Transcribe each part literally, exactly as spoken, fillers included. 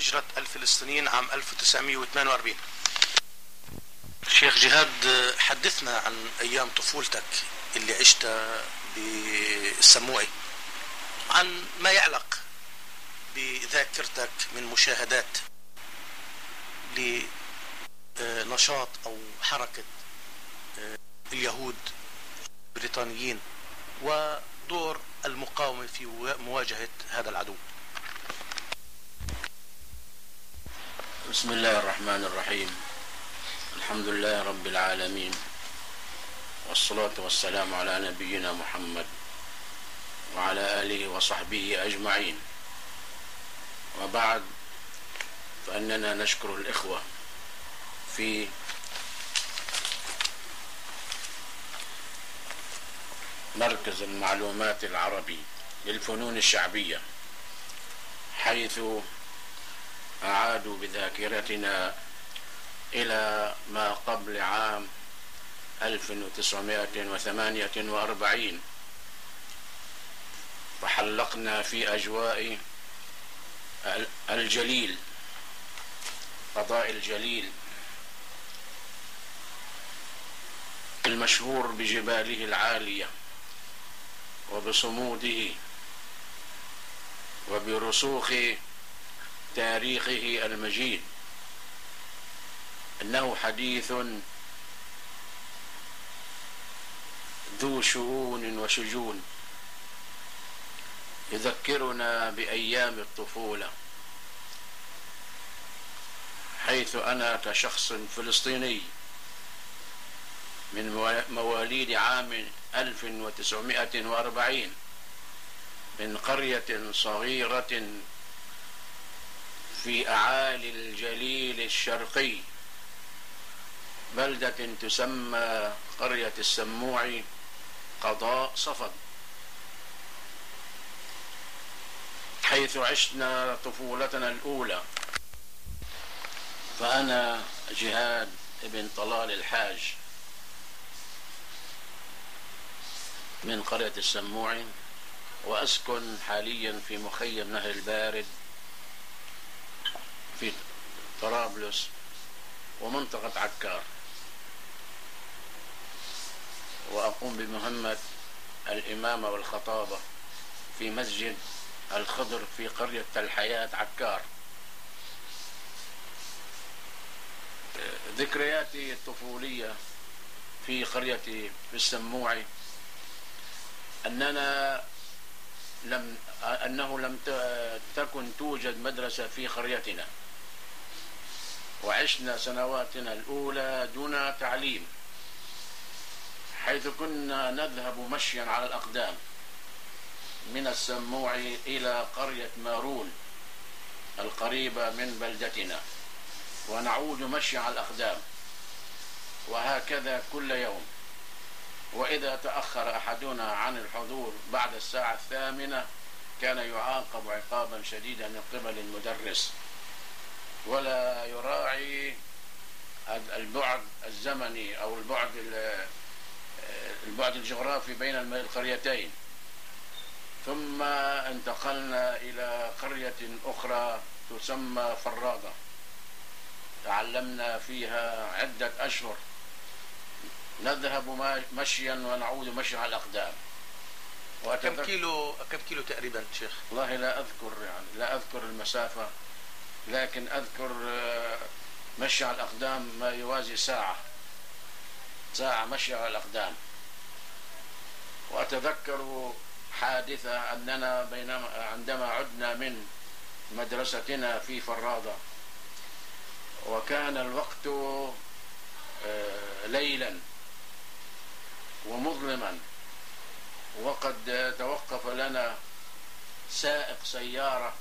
هجرة الفلسطينيين عام ألف وتسعمئة وثمانية وأربعين. شيخ جهاد، حدثنا عن أيام طفولتك اللي عشتها بالسموعي، عن ما يعلق بذاكرتك من مشاهدات لنشاط أو حركة اليهود البريطانيين ودور المقاومة في مواجهة هذا العدو. بسم الله الرحمن الرحيم. الحمد لله رب العالمين، والصلاة والسلام على نبينا محمد وعلى آله وصحبه أجمعين، وبعد، فإننا نشكر الإخوة في مركز المعلومات العربي للفنون الشعبية، حيث أعادوا بذاكرتنا إلى ما قبل عام ألف وتسعمائة وثمانية وأربعين، فحلقنا في أجواء الجليل، قضاء الجليل المشهور بجباله العالية وبصموده وبرسوخ تاريخه المجيد. إنه حديث ذو شؤون وشجون يذكرنا بأيام الطفولة، حيث أنا كشخص فلسطيني من مواليد عام ألف وتسعمائة وأربعين من قرية صغيرة في أعالي الجليل الشرقي، بلدة تسمى قرية السموع قضاء صفد، حيث عشنا طفولتنا الأولى. فأنا جهاد ابن طلال الحاج من قرية السموع، وأسكن حاليا في مخيم نهر البارد في طرابلس ومنطقة عكار، وأقوم بمهمة الإمامة والخطابة في مسجد الخضر في قرية الحياة عكار. ذكرياتي الطفولية في قرية السموع أننا لم أنه لم تكن توجد مدرسة في قريتنا، وعشنا سنواتنا الأولى دون تعليم، حيث كنا نذهب مشيا على الأقدام من السموع إلى قرية مارون القريبة من بلدتنا، ونعود مشيا على الأقدام، وهكذا كل يوم. وإذا تأخر أحدنا عن الحضور بعد الساعة الثامنة كان يعاقب عقابا شديدا من قبل المدرس، ولا يراعي البعد الزمني أو البعد البعد الجغرافي بين القريتين. ثم انتقلنا إلى قرية أخرى تسمى فرادة، تعلمنا فيها عدة أشهر، نذهب مشيا ونعود مشيا على الأقدام. كم كيلو كم كيلو تقريبا شيخ؟ والله لا أذكر، يعني لا أذكر المسافة، لكن أذكر مشي على الأقدام ما يوازي ساعة ساعة مشي على الأقدام. وأتذكر حادثة أننا بينما عندما عدنا من مدرستنا في فرادة، وكان الوقت ليلا ومظلما، وقد توقف لنا سائق سيارة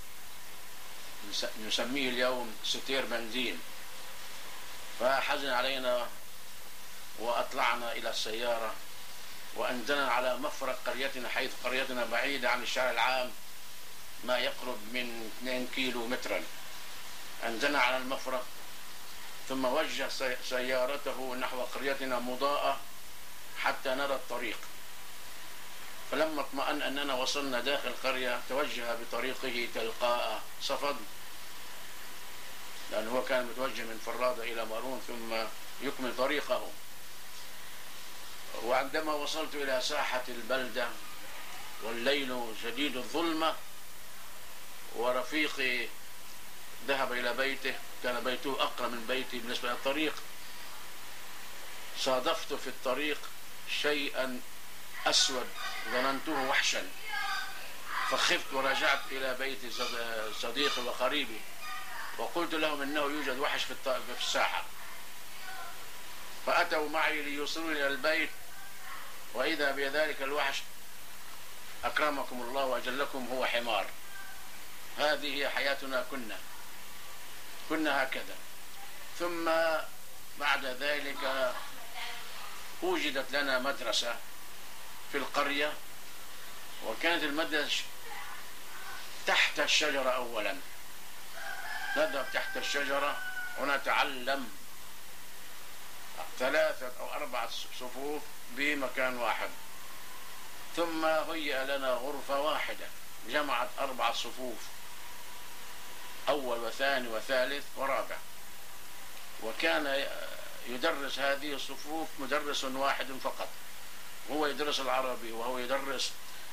نسميه اليوم ستير بنزين، فحزن علينا وأطلعنا إلى السيارة وأنزلنا على مفرق قريتنا، حيث قريتنا بعيدة عن الشارع العام ما يقرب من اثنين كيلو مترا. أنزلنا على المفرق ثم وجه سيارته نحو قريتنا مضاءة حتى نرى الطريق، فلما اطمأن أننا وصلنا داخل القرية توجه بطريقه تلقاء صفد لأنه هو كان متوجه من فرادة إلى مارون ثم يكمل طريقه. وعندما وصلت إلى ساحة البلدة والليل شديد الظلمة ورفيقي ذهب إلى بيته، كان بيته أقرب من بيتي بالنسبة للطريق، صادفت في الطريق شيئا أسود ظننته وحشا، فخفت ورجعت إلى بيت صديقي وقريبي وقلت لهم إنه يوجد وحش في الساحة، فأتوا معي ليوصلوا إلى البيت، وإذا بذلك الوحش أكرمكم الله وأجلكم هو حمار. هذه هي حياتنا، كنا كنا هكذا. ثم بعد ذلك وجدت لنا مدرسة في القرية، وكانت المدرسة تحت الشجرة. أولا نذهب تحت الشجرة ونتعلم ثلاثة أو أربعة صفوف بمكان واحد، ثم هيأ لنا غرفة واحدة جمعت أربع صفوف، أول وثاني وثالث ورابع، وكان يدرس هذه الصفوف مدرس واحد فقط، هو يدرس العربي وهو يدرس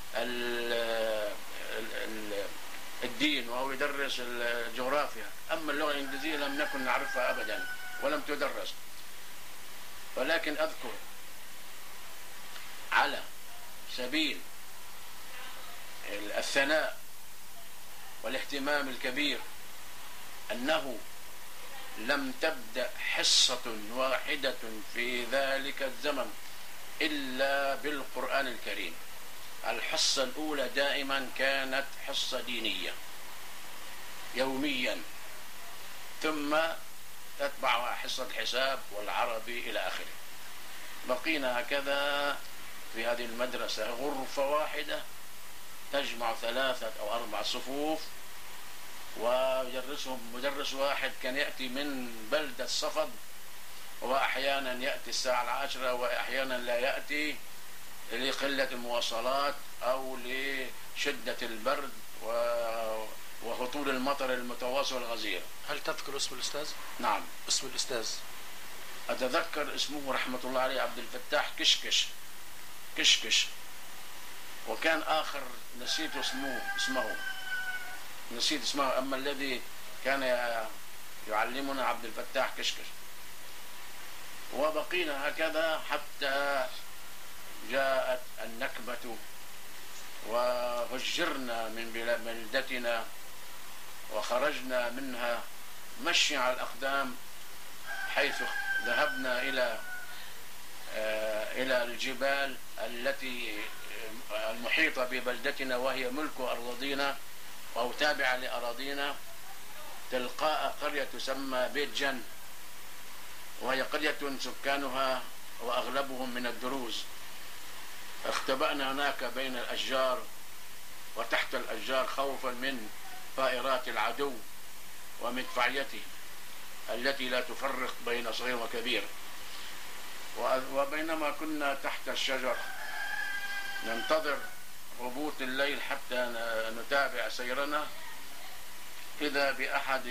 الدين وهو يدرس الجغرافيا، أما اللغة الإنجليزية لم نكن نعرفها أبدا ولم تدرس. ولكن أذكر على سبيل الثناء والاهتمام الكبير أنه لم تبدأ حصة واحدة في ذلك الزمن إلا بالقرآن الكريم. الحصة الأولى دائما كانت حصة دينية يوميا، ثم تتبعها حصة الحساب والعربي إلى آخره. بقينا هكذا في هذه المدرسة، غرفة واحدة تجمع ثلاثة أو أربع صفوف، ويدرسهم مدرس واحد كان يأتي من بلدة صفد، وأحيانا يأتي الساعة العاشرة وأحيانا لا يأتي لقلة المواصلات أو لشدة البرد وهطول المطر المتواصل الغزير. هل تذكر اسم الأستاذ؟ نعم. اسم الأستاذ أتذكر اسمه رحمة الله عليه عبد الفتاح كشكش كشكش وكان آخر نسيت اسمه اسمه نسيت اسمه أما الذي كان يعلمنا عبد الفتاح كشكش. وبقينا هكذا حتى جاءت النكبة وهجرنا من بلدتنا وخرجنا منها مشي على الأقدام، حيث ذهبنا إلى إلى الجبال التي المحيطة ببلدتنا وهي ملك أراضينا أو تابعة لأراضينا، تلقاء قرية تسمى بيت جن، وهي قرية سكانها وأغلبهم من الدروز. اختبأنا هناك بين الأشجار وتحت الأشجار خوفا من طائرات العدو ومدفعيته التي لا تفرق بين صغير وكبير. وبينما كنا تحت الشجر ننتظر هبوط الليل حتى نتابع سيرنا، إذا بأحد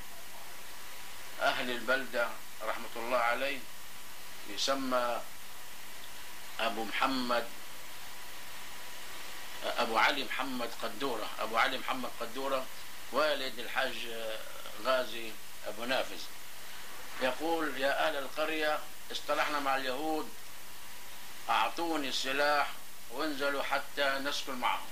أهل البلدة رحمة الله عليه يسمى أبو محمد أبو علي محمد قدورة أبو علي محمد قدورة والد الحاج غازي أبو نافذ، يقول: يا أهل القرية اصطلحنا مع اليهود، أعطوني السلاح وانزلوا حتى نسكن معهم.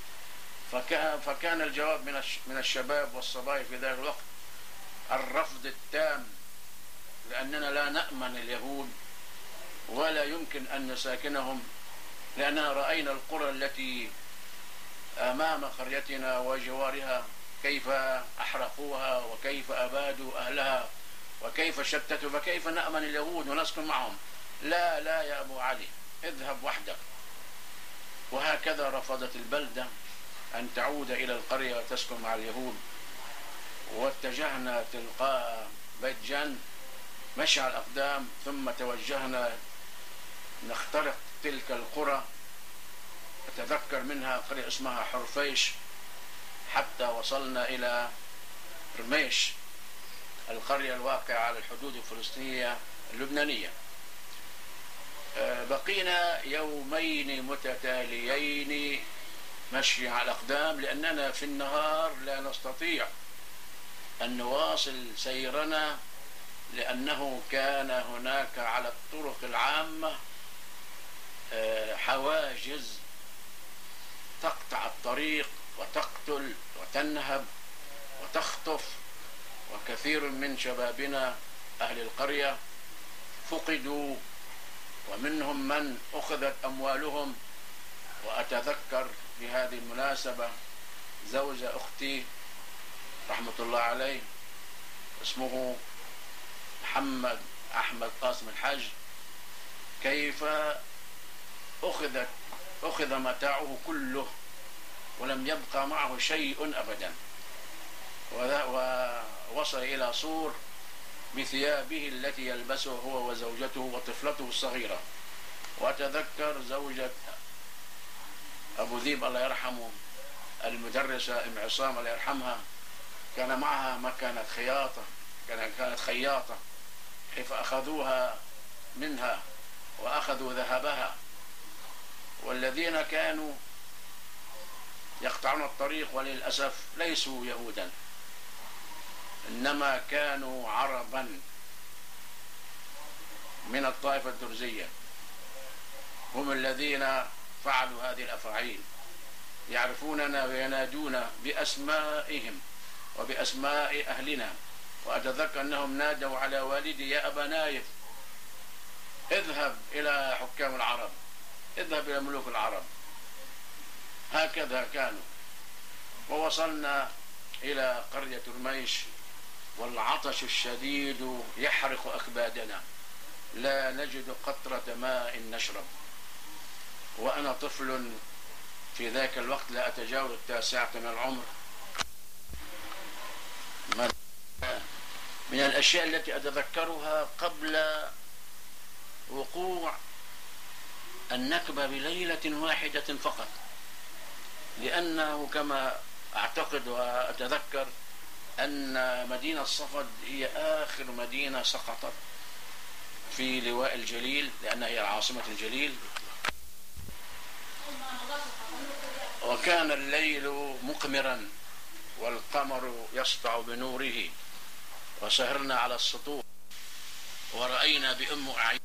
فكان الجواب من الشباب والصبايا في ذلك الوقت الرفض التام، لأننا لا نأمن اليهود ولا يمكن أن نساكنهم، لأننا رأينا القرى التي أمام قريتنا وجوارها كيف أحرقوها وكيف أبادوا أهلها وكيف شتتوا، فكيف نأمن اليهود ونسكن معهم؟ لا لا يا أبو علي، اذهب وحدك. وهكذا رفضت البلدة أن تعود إلى القرية وتسكن مع اليهود، واتجهنا تلقاء بيت جن مشى على الأقدام، ثم توجهنا نخترق تلك القرى. أتذكر منها قرية اسمها حرفيش حتى وصلنا إلى رميش، القرية الواقعة على الحدود الفلسطينية اللبنانية. بقينا يومين متتاليين مشي على الأقدام، لأننا في النهار لا نستطيع أن نواصل سيرنا، لأنه كان هناك على الطرق العامة حواجز تقطع الطريق وتقتل وتنهب وتخطف، وكثير من شبابنا أهل القرية فقدوا، ومنهم من أخذت أموالهم. وأتذكر بهذه المناسبة زوج أختي رحمة الله عليه اسمه محمد أحمد قاسم الحج، كيف أخذت أخذ متاعه كله ولم يبقى معه شيء أبدا، ووصل إلى صور بثيابه التي يلبسه هو وزوجته وطفلته الصغيرة. وأتذكر زوجة أبو ذيب الله يرحمه المدرسة أم عصام الله يرحمها، كان معها مكانة خياطة، كانت خياطة، كيف أخذوها منها وأخذوا ذهبها. والذين كانوا يقطعون الطريق وللأسف ليسوا يهودا، إنما كانوا عربا من الطائفة الدرزية، هم الذين فعلوا هذه الأفاعيل، يعرفوننا وينادون بأسمائهم وبأسماء أهلنا. وأتذكر أنهم نادوا على والدي: يا أبا نايف اذهب إلى حكام العرب، اذهب إلى ملوك العرب. هكذا كانوا. ووصلنا إلى قرية رميش والعطش الشديد يحرق أكبادنا، لا نجد قطرة ماء نشرب. وأنا طفل في ذاك الوقت لا أتجاوز التاسعة من العمر. من الأشياء التي أتذكرها قبل وقوع النكبة بليلة واحدة فقط، لأنه كما أعتقد وأتذكر أن مدينة صفد هي آخر مدينة سقطت في لواء الجليل، لأنها هي عاصمة الجليل. وكان الليل مقمرا والقمر يسطع بنوره، وسهرنا على السطوح ورأينا بأم أعيننا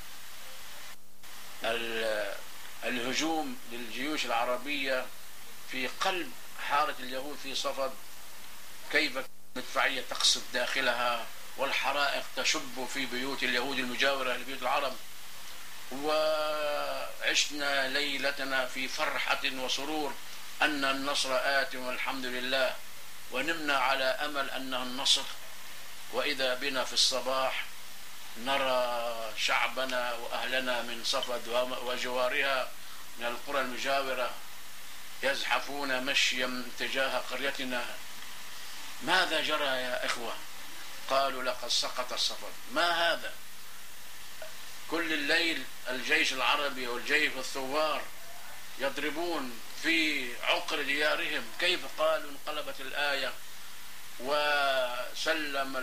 الهجوم للجيوش العربية في قلب حارة اليهود في صفد، كيف المدفعية تقصف داخلها والحرائق تشب في بيوت اليهود المجاورة لبيوت العرب. وعشنا ليلتنا في فرحة وسرور أن النصر آت والحمد لله، ونمنا على أمل أنه النصر. وإذا بنا في الصباح نرى شعبنا وأهلنا من صفد وجوارها من القرى المجاورة يزحفون مشيا تجاه قريتنا. ماذا جرى يا إخوة؟ قالوا: لقد سقط الصفد. ما هذا؟ كل الليل الجيش العربي والجيش الثوار يضربون في عقر ديارهم. كيف؟ قالوا: انقلبت الآية وسلم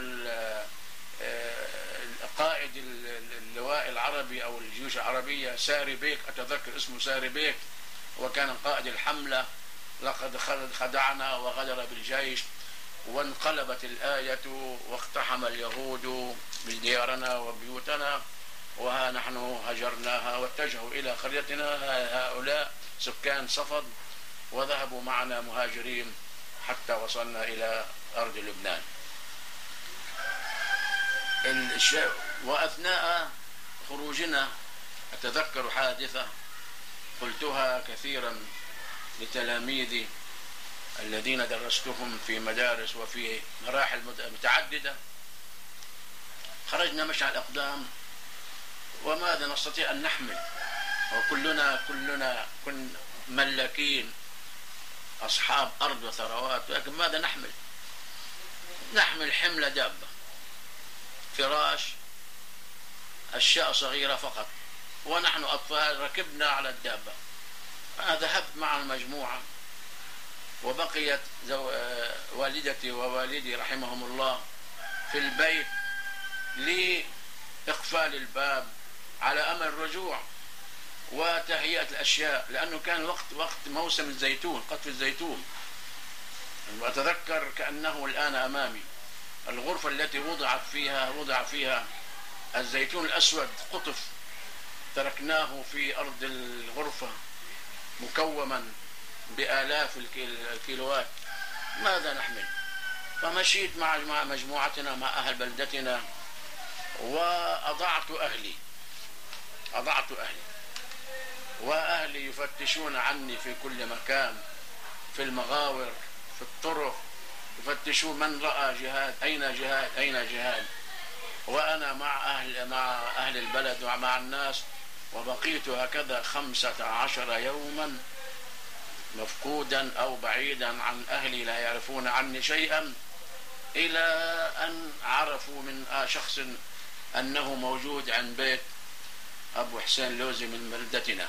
قائد اللواء العربي أو الجيوش العربية ساري بيك، أتذكر اسمه ساري بيك، وكان قائد الحملة: لقد خدعنا وغدر بالجيش، وانقلبت الآية واقتحم اليهود بديارنا وبيوتنا، وها نحن هجرناها واتجهوا إلى قريتنا. هؤلاء سكان صفد، وذهبوا معنا مهاجرين حتى وصلنا إلى أرض لبنان. وأثناء خروجنا أتذكر حادثة قلتها كثيرا لتلاميذي الذين درستهم في مدارس وفي مراحل متعددة. خرجنا مشي على الأقدام، وماذا نستطيع أن نحمل؟ وكلنا كلنا كن ملاكين أصحاب أرض وثروات، لكن ماذا نحمل؟ نحمل حمل دابة، فراش، أشياء صغيرة فقط، ونحن أطفال ركبنا على الدابة. ذهبت مع المجموعة، وبقيت والدتي ووالدي رحمهم الله في البيت لإقفال الباب على أمل الرجوع وتهيئة الأشياء، لأنه كان وقت وقت موسم الزيتون، قطف الزيتون. وأتذكر كأنه الآن أمامي الغرفة التي وضعت فيها وضع فيها الزيتون الأسود قطف، تركناه في أرض الغرفة مكوما بآلاف الكيلوات، ماذا نحمل؟ فمشيت مع مجموعتنا مع أهل بلدتنا وأضعت أهلي أضعت أهلي وأهلي يفتشون عني في كل مكان، في المغاور، في الطرق، يفتشون من رأى جهاد، أين جهاد أين جهاد. وأنا مع أهل مع أهل البلد ومع الناس، وبقيت هكذا خمسة عشر يوما مفقودا أو بعيدا عن أهلي، لا يعرفون عني شيئا، إلى أن عرفوا من شخص أنه موجود عند بيت أبو حسين لوزي من بلدتنا،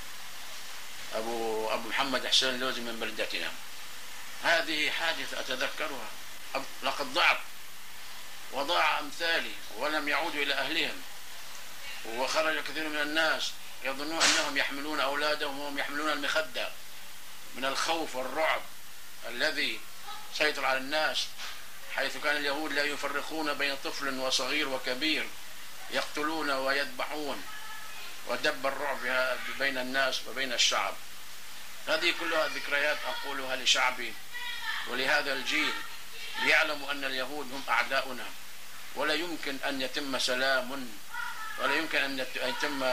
أبو أبو محمد حسين لوزي من بلدتنا. هذه حادثة أتذكرها، لقد ضعت وضاع أمثالي ولم يعودوا إلى أهلهم، وخرج كثير من الناس يظنون أنهم يحملون أولادهم وهم يحملون المخدة من الخوف والرعب الذي سيطر على الناس، حيث كان اليهود لا يفرقون بين طفل وصغير وكبير، يقتلون ويذبحون، ودب الرعب بين الناس وبين الشعب. هذه كلها ذكريات أقولها لشعبي ولهذا الجيل، ليعلموا أن اليهود هم أعداؤنا، ولا يمكن أن يتم سلام، ولا يمكن أن يتم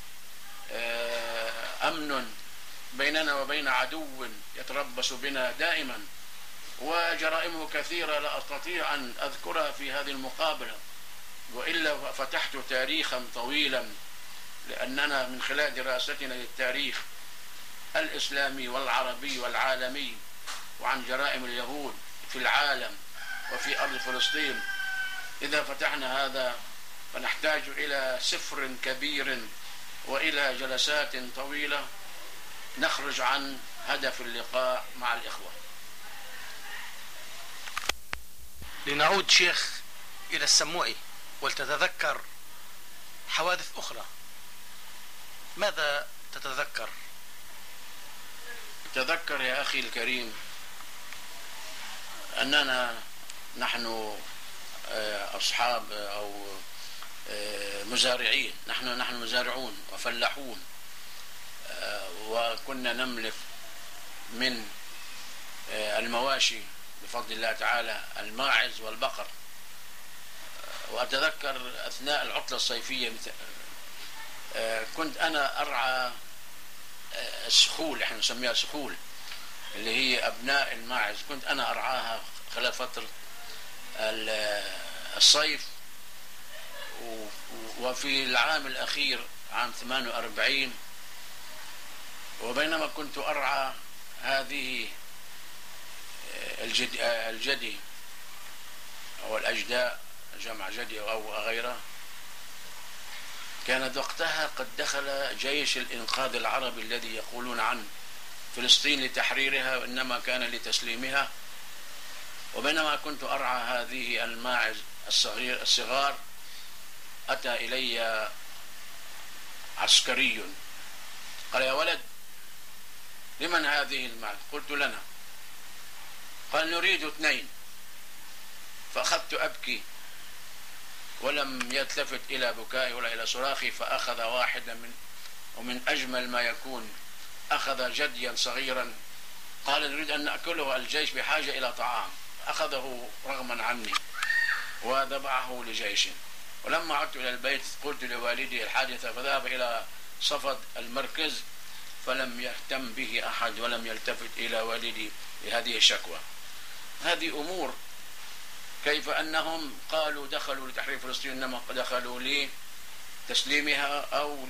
أمن بيننا وبين عدو يتربص بنا دائما. وجرائمه كثيرة لا أستطيع أن أذكرها في هذه المقابلة، وإلا فتحت تاريخا طويلا، لأننا من خلال دراستنا للتاريخ الإسلامي والعربي والعالمي وعن جرائم اليهود في العالم وفي أرض فلسطين، إذا فتحنا هذا فنحتاج إلى سفر كبير وإلى جلسات طويلة نخرج عن هدف اللقاء مع الإخوة. لنعود شيخ إلى السموئي ولتتذكر حوادث أخرى، ماذا تتذكر؟ تذكر يا أخي الكريم أننا نحن أصحاب أو مزارعين، نحن نحن مزارعون وفلاحون، وكنا نملك من المواشي بفضل الله تعالى الماعز والبقر. وأتذكر أثناء العطلة الصيفية كنت أنا أرعى السخول، احنا نسميها سخول، اللي هي أبناء الماعز، كنت أنا أرعاها خلال فترة الصيف. وفي العام الأخير عام ثمانية وأربعين، وبينما كنت أرعى هذه الجدي, الجدي أو الأجداء، جمع جدي أو غيره، كانت وقتها قد دخل جيش الإنقاذ العربي الذي يقولون عن فلسطين لتحريرها، وإنما كان لتسليمها. وبينما كنت أرعى هذه الماعز الصغير الصغار، أتى إلي عسكري قال: يا ولد، لمن هذه الماعز؟ قلت: لنا. قال: نريد اثنين. فأخذت أبكي ولم يلتفت إلى بكائي ولا إلى صراخي، فأخذ واحدا من ومن أجمل ما يكون، أخذ جديا صغيرا، قال: نريد أن نأكله، الجيش بحاجة إلى طعام. أخذه رغما عني وذبحه لجيش. ولما عدت إلى البيت قلت لوالدي الحادثة، فذهب إلى صفد المركز فلم يهتم به أحد ولم يلتفت إلى والدي لهذه الشكوى. هذه أمور، كيف أنهم قالوا دخلوا لتحرير فلسطين، إنما دخلوا لتسليمها أو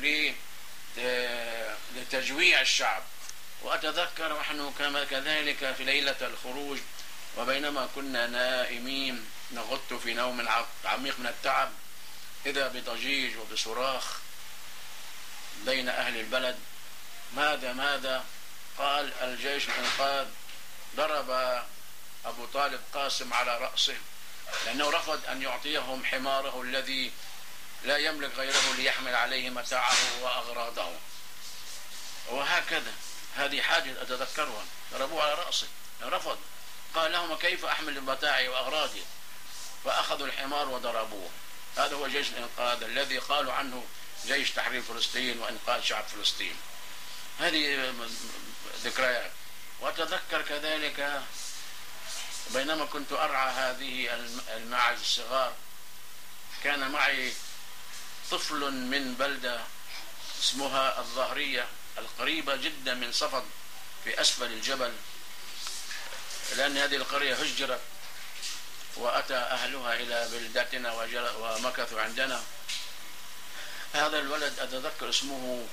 لتجويع الشعب. وأتذكر نحن كذلك في ليلة الخروج، وبينما كنا نائمين نغط في نوم عميق من التعب، إذا بضجيج وبصراخ بين أهل البلد. ماذا ماذا؟ قال: الجيش الإنقاذ ضرب أبو طالب قاسم على رأسه لأنه رفض أن يعطيهم حماره الذي لا يملك غيره ليحمل عليه متاعه وأغراضه. وهكذا هذه حاجة أتذكرها، ضربوه على رأسه، رفض، قال لهم كيف أحمل متاعي وأغراضي؟ فأخذوا الحمار وضربوه. هذا هو جيش الإنقاذ الذي قالوا عنه جيش تحرير فلسطين وإنقاذ شعب فلسطين. هذه ذكريات. وأتذكر كذلك بينما كنت أرعى هذه الماعز الصغار، كان معي طفل من بلدة اسمها الظهرية القريبة جدا من صفد في أسفل الجبل، لأن هذه القرية هجرت وأتى أهلها إلى بلدتنا ومكثوا عندنا. هذا الولد أتذكر اسمه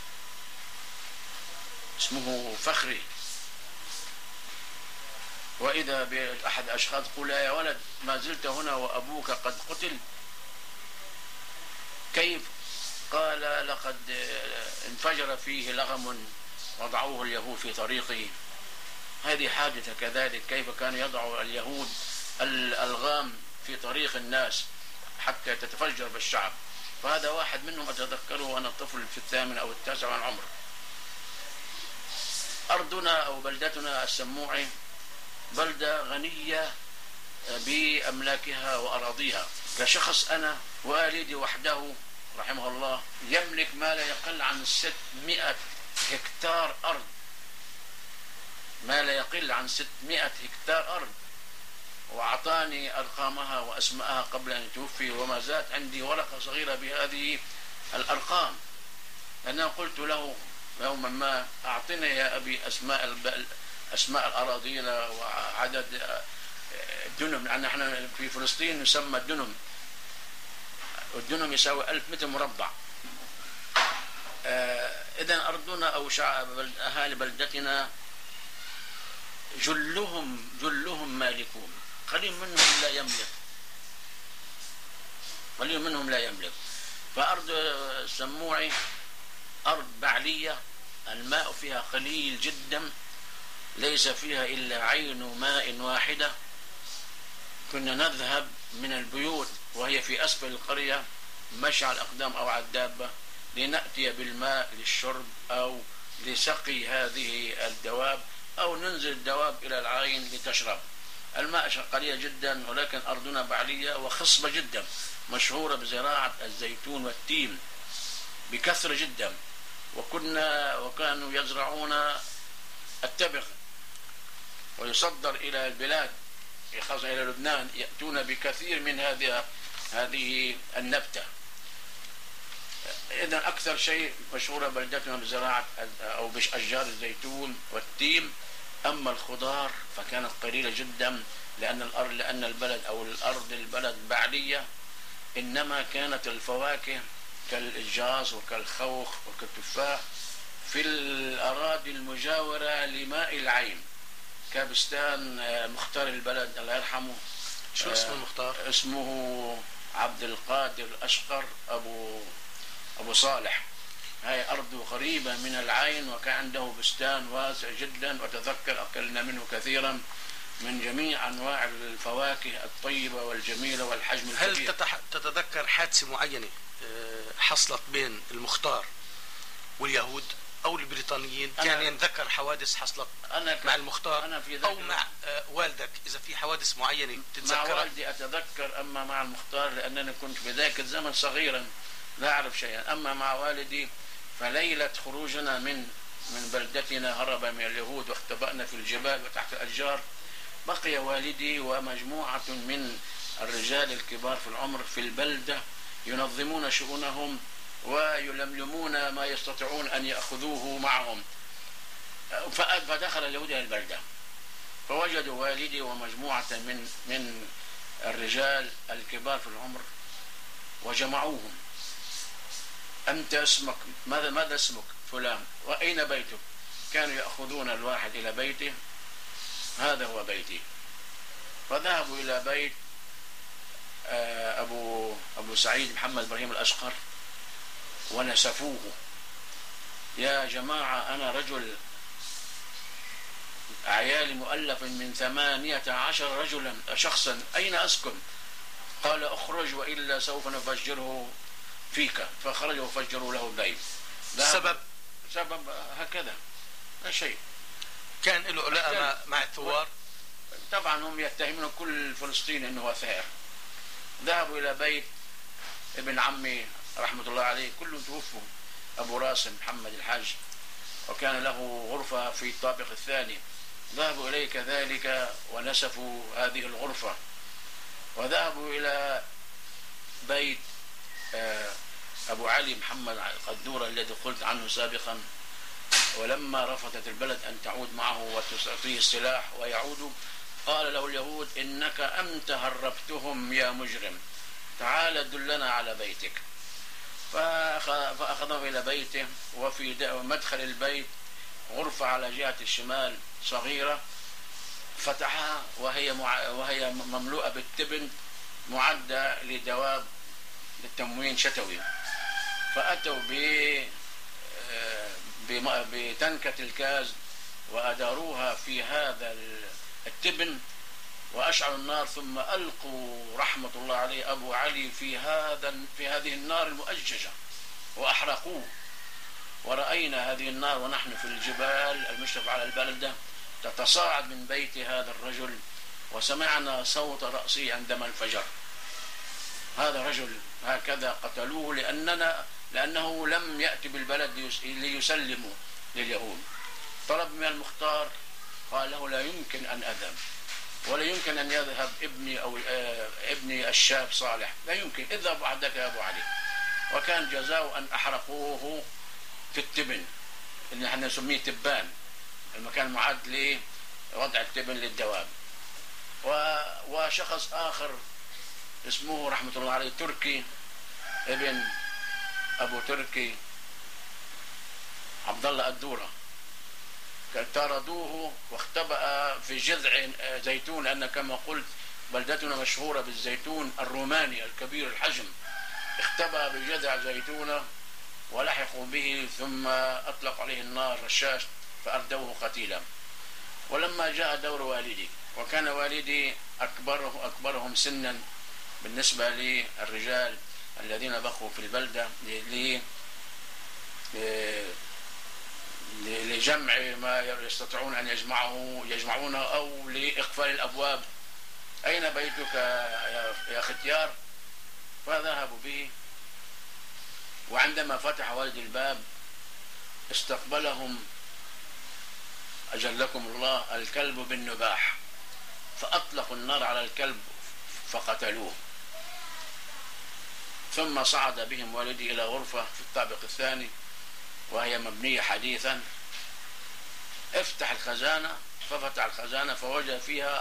اسمه فخري، وإذا بأحد أشخاص قال يا ولد ما زلت هنا وأبوك قد قتل؟ كيف؟ قال لقد انفجر فيه لغم وضعوه اليهود في طريقه. هذه حادثة كذلك، كيف كان يضع اليهود الألغام في طريق الناس حتى تتفجر بالشعب. فهذا واحد منهم أتذكره وأنا طفل في الثامن أو التاسع من عمر. أرضنا أو بلدتنا السموعي بلدة غنية بأملاكها وأراضيها. كشخص أنا والدي وحده رحمه الله يملك ما لا يقل عن ستمائة هكتار أرض، ما لا يقل عن ستمائة هكتار أرض، وأعطاني أرقامها وأسماءها قبل أن يتوفي، وما زالت عندي ورقة صغيرة بهذه الأرقام. أنا قلت له يوما ما أعطنا يا أبي أسماء أسماء الأراضين وعدد الدنم، لأن احنا في فلسطين يسمى الدنم، والدنم يساوي ألف متر مربع. إذن أرضنا أو شعب أهالي بلدتنا جلهم جلهم مالكون، قليل منهم لا يملك، قليل منهم لا يملك. فأرض السموعي أرض بعلية، الماء فيها قليل جدا، ليس فيها إلا عين ماء واحدة. كنا نذهب من البيوت وهي في أسفل القرية مشي على الأقدام أو على الدابة لنأتي بالماء للشرب أو لسقي هذه الدواب، أو ننزل الدواب إلى العين لتشرب. الماء قليل جدا، ولكن أرضنا بعلية وخصبة جدا، مشهورة بزراعة الزيتون والتين بكثرة جدا. وكنا وكانوا يزرعون التبغ ويصدر إلى البلاد خاصة إلى لبنان، يأتون بكثير من هذه هذه النبتة. إذن أكثر شيء مشهورة بلدتنا بزراعة أو بأشجار الزيتون والتين. أما الخضار فكانت قليلة جدا، لأن الأرض لأن البلد أو الأرض البلد بعلية. إنما كانت الفواكه كالإجاز وكالخوخ وكالتفاح في الأراضي المجاورة لماء العين، كابستان مختار البلد الله يرحمه. شو اسمه المختار؟ اسمه عبد القادر أشقر أبو أبو صالح. هاي أرضه قريبة من العين، وكان عنده بستان واسع جدا، وتذكر أكلنا منه كثيرا من جميع أنواع الفواكه الطيبة والجميلة والحجم الكبير. هل تتذكر حادثة معينة حصلت بين المختار واليهود أو البريطانيين؟ كان ينذكر حوادث حصلت أنا مع المختار أنا في أو مع والدك، إذا في حوادث معينة تتذكرها؟ مع والدي أتذكر، أما مع المختار لأنني كنت في ذاك الزمن صغيرا لا أعرف شيئا. أما مع والدي فليلة خروجنا من من بلدتنا هربا من اليهود واختبأنا في الجبال وتحت الأشجار، بقي والدي ومجموعة من الرجال الكبار في العمر في البلدة ينظمون شؤونهم ويلملمون ما يستطيعون أن يأخذوه معهم. فدخل اليهود إلى البلدة فوجدوا والدي ومجموعة من من الرجال الكبار في العمر وجمعوهم. أنت اسمك ماذا ماذا اسمك؟ فلان. وأين بيتك؟ كانوا يأخذون الواحد إلى بيته، هذا هو بيتي. فذهبوا إلى بيت أبو أبو سعيد محمد إبراهيم الأشقر ونسفوه. يا جماعة أنا رجل عيالي مؤلف من ثمانية عشر رجلا شخصا، أين أسكن؟ قال اخرج وإلا سوف نفجره فيك. فخرج وفجروا له بيت. السبب سبب هكذا لا شيء. كان له علاقة مع الثوار. طبعا هم يتهمون كل فلسطيني انه ثائر. ذهبوا الى بيت ابن عمي رحمة الله عليه، كلهم توفوا، ابو راسم محمد الحاج، وكان له غرفة في الطابق الثاني. ذهبوا اليه كذلك ونسفوا هذه الغرفة. وذهبوا الى بيت ابو علي محمد القدورة الذي قلت عنه سابقا، ولما رفضت البلد ان تعود معه وتعطيه السلاح ويعود، قال له اليهود انك انت هربتهم يا مجرم، تعال دلنا على بيتك. فاخذهم الى بيته، وفي مدخل البيت غرفة على جهة الشمال صغيرة، فتحها وهي مع... وهي مملوءة بالتبن معدة لدواب للتموين شتوي. فأتوا ب بتنكة الكاز وأداروها في هذا التبن وأشعلوا النار، ثم ألقوا رحمة الله عليه أبو علي في هذا في هذه النار المؤججة وأحرقوه. ورأينا هذه النار ونحن في الجبال المشرف على البلدة تتصاعد من بيت هذا الرجل، وسمعنا صوت رأسه عندما انفجر. هذا رجل هكذا قتلوه لأننا لأنه لم يأتي بالبلد ليسلموا لليهود. طلب من المختار، قال له لا يمكن أن أذهب، ولا يمكن أن يذهب ابني أو ابني الشاب صالح، لا يمكن، اذهب وحدك يا أبو علي. وكان جزاؤه أن أحرقوه في التبن اللي نحن نسميه تبان، المكان المعد لوضع التبن للدواب. وشخص آخر اسمه رحمة الله عليه تركي ابن أبو تركي عبد الله الدورة، طردوه واختبأ في جذع زيتون، لأن كما قلت بلدتنا مشهورة بالزيتون الروماني الكبير الحجم. اختبأ بجذع زيتونة ولحقوا به، ثم أطلق عليه النار رشاش فأردوه قتيلا. ولما جاء دور والدي، وكان والدي أكبره أكبرهم سنا بالنسبة للرجال الذين بقوا في البلدة لجمع ما يستطيعون أن يجمعه يجمعونه أو لإقفال الأبواب. أين بيتك يا ختيار؟ فذهبوا به، وعندما فتح والد الباب استقبلهم أجلكم الله الكلب بالنباح، فأطلقوا النار على الكلب فقتلوه. ثم صعد بهم والدي إلى غرفة في الطابق الثاني وهي مبنية حديثا. افتح الخزانة، ففتح الخزانة فوجد فيها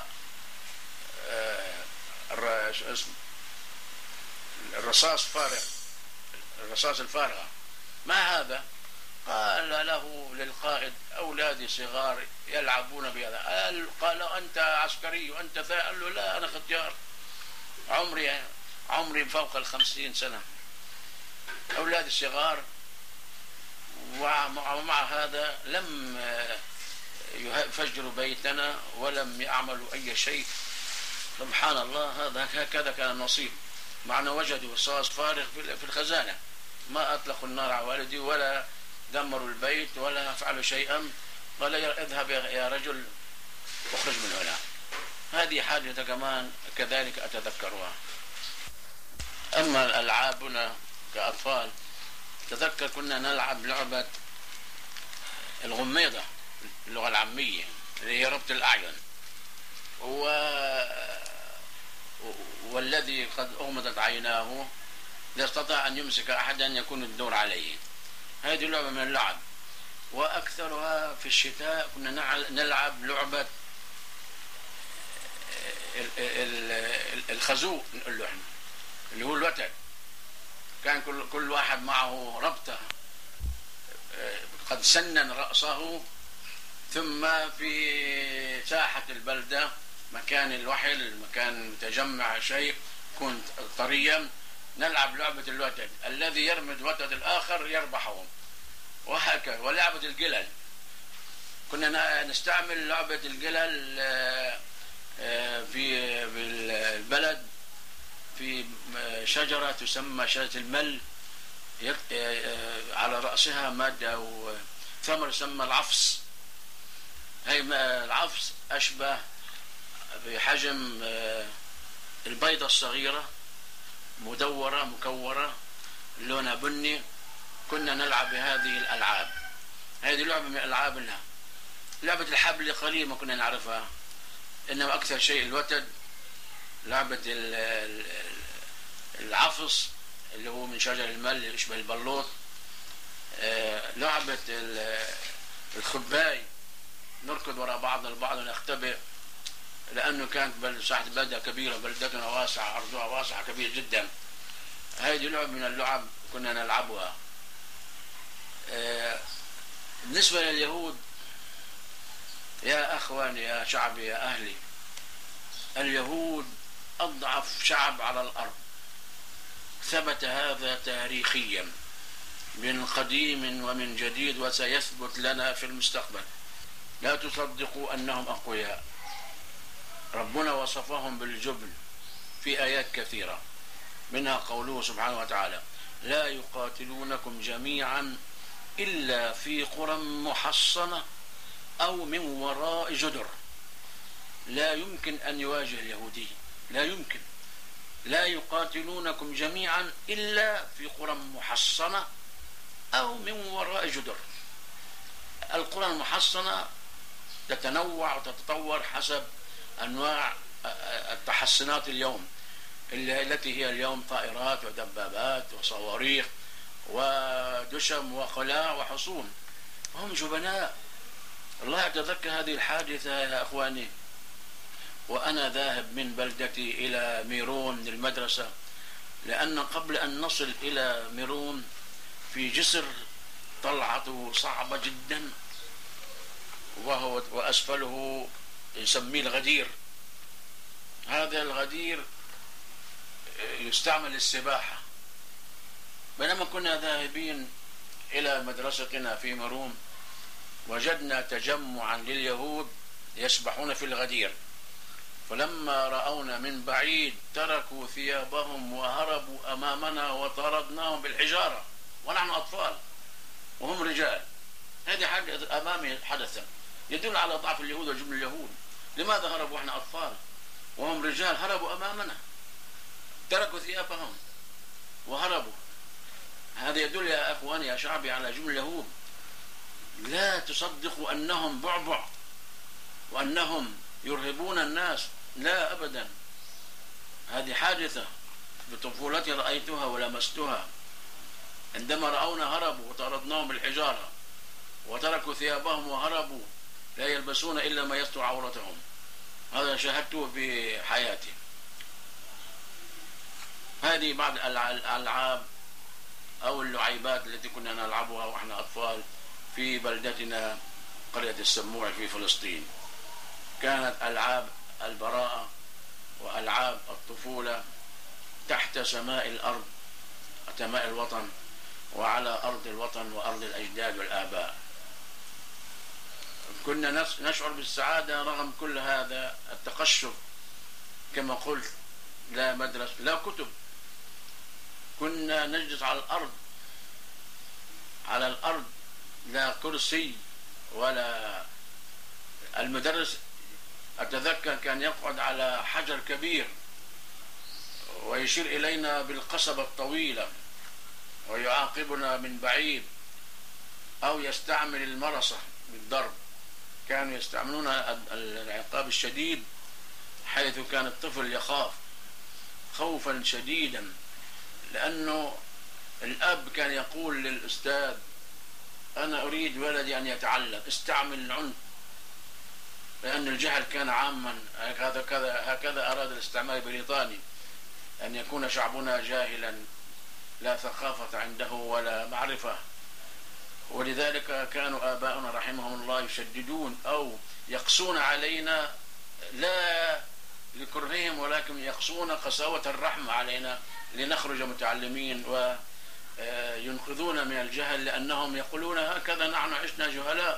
الرصاص فارغ، الرصاص الفارغة. ما هذا؟ قال له للقائد أولادي صغار يلعبون بهذا. قال أنت عسكري وأنت ثائر؟ قال له لا أنا ختيار، عمري عمري فوق الخمسين سنة، أولادي الصغار. ومع هذا لم يفجروا بيتنا ولم يعملوا أي شيء. سبحان الله، هذا هكذا كان النصيب. معنا وجدوا رصاص فارغ في الخزانة، ما أطلقوا النار على والدي ولا دمروا البيت ولا فعلوا شيئا. قال اذهب يا رجل اخرج من هنا. هذه حادثة كمان كذلك أتذكرها. أما ألعابنا كأطفال، تذكر كنا نلعب لعبة الغميضة اللغة العامية اللي هي ربط الأعين، و... والذي قد أغمضت عيناه لا يستطيع أن يمسك أحدا يكون الدور عليه. هذه لعبة من اللعب، وأكثرها في الشتاء كنا نلعب لعبة الخزوق نقول له احنا، اللي هو الوتد. كان كل كل واحد معه ربطة قد سنن رأسه، ثم في ساحة البلدة مكان الوحل، مكان متجمع شيء كنت طريا، نلعب لعبة الوتد، الذي يرمي الوتد الآخر يربحه، وهكذا. ولعبة القلل كنا نستعمل لعبة القلل في البلد في شجرة تسمى شجرة المل، على رأسها مادة أو ثمر يسمى العفص. هي العفص أشبه بحجم البيضة الصغيرة، مدورة مكورة لونها بني. كنا نلعب بهذه الألعاب. هذه لعبة من الألعاب لها. لعبة الحبل قليل ما كنا نعرفها، إنما أكثر شيء الوتد. لعبة العفص اللي هو من شجر المل يشبه البلوط. لعبة الخباي، نركض وراء بعضنا البعض ونختبئ، لأنه كانت ساحة بلدة كبيرة، بلدتنا واسعة، أرضها واسعة كبير جدا. هذه لعبة من اللعب كنا نلعبها. بالنسبة لليهود يا أخواني يا شعبي يا أهلي، اليهود أضعف شعب على الأرض، ثبت هذا تاريخيا من قديم ومن جديد، وسيثبت لنا في المستقبل. لا تصدقوا أنهم أقوياء. ربنا وصفهم بالجبن في آيات كثيرة، منها قوله سبحانه وتعالى: لا يقاتلونكم جميعا إلا في قرى محصنة أو من وراء جدر. لا يمكن أن يواجه اليهودي، لا يمكن. لا يقاتلونكم جميعا إلا في قرى محصنة أو من وراء جدر. القرى المحصنة تتنوع وتتطور حسب أنواع التحصينات اليوم، التي هي اليوم طائرات ودبابات وصواريخ ودشم وقلاع وحصون. هم جبناء. الله يتذكر هذه الحادثة يا أخواني وأنا ذاهب من بلدتي إلى ميرون للمدرسة، لأن قبل أن نصل إلى ميرون في جسر طلعته صعبة جدا، وهو وأسفله يسميه الغدير. هذا الغدير يستعمل للسباحة. بينما كنا ذاهبين إلى مدرستنا في ميرون وجدنا تجمعا لليهود يسبحون في الغدير، فلما رأونا من بعيد تركوا ثيابهم وهربوا أمامنا وطردناهم بالحجارة ونحن أطفال وهم رجال. هذه حاجة أمامي حدثا يدل على ضعف اليهود وجبن اليهود. لماذا هربوا ونحن أطفال وهم رجال؟ هربوا أمامنا، تركوا ثيابهم وهربوا. هذا يدل يا أخواني يا شعبي على جبن اليهود. لا تصدقوا أنهم بعبع وأنهم يرهبون الناس، لا أبدا. هذه حادثة بطفولتي رأيتها ولمستها. عندما رأونا هربوا وطردناهم بالحجارة وتركوا ثيابهم وهربوا، لا يلبسون إلا ما يستر عورتهم. هذا شاهدته في حياتي. هذه بعض الألعاب أو اللعيبات التي كنا نلعبها وإحنا أطفال في بلدتنا قرية السموع في فلسطين. كانت ألعاب البراءة وألعاب الطفولة تحت سماء الأرض، سماء الوطن، وعلى أرض الوطن وأرض الأجداد والآباء. كنا نشعر بالسعادة رغم كل هذا التقشف. كما قلت لا مدرسة لا كتب، كنا نجلس على الأرض على الأرض لا كرسي ولا. المدرس أتذكر كان يقعد على حجر كبير ويشير إلينا بالقصبة الطويلة ويعاقبنا من بعيد، أو يستعمل المرصة بالضرب. كانوا يستعملون العقاب الشديد، حيث كان الطفل يخاف خوفا شديدا، لأنه الأب كان يقول للأستاذ: أنا أريد ولدي أن يتعلم، استعمل العنف، لأن الجهل كان عاما. هكذا هكذا أراد الاستعمار البريطاني أن يكون شعبنا جاهلا لا ثقافة عنده ولا معرفة. ولذلك كانوا آباؤنا رحمهم الله يشددون أو يقسون علينا، لا لكرههم ولكن يقسون قساوة الرحمة علينا لنخرج متعلمين وينقذون من الجهل، لأنهم يقولون: هكذا نحن عشنا جهلاء،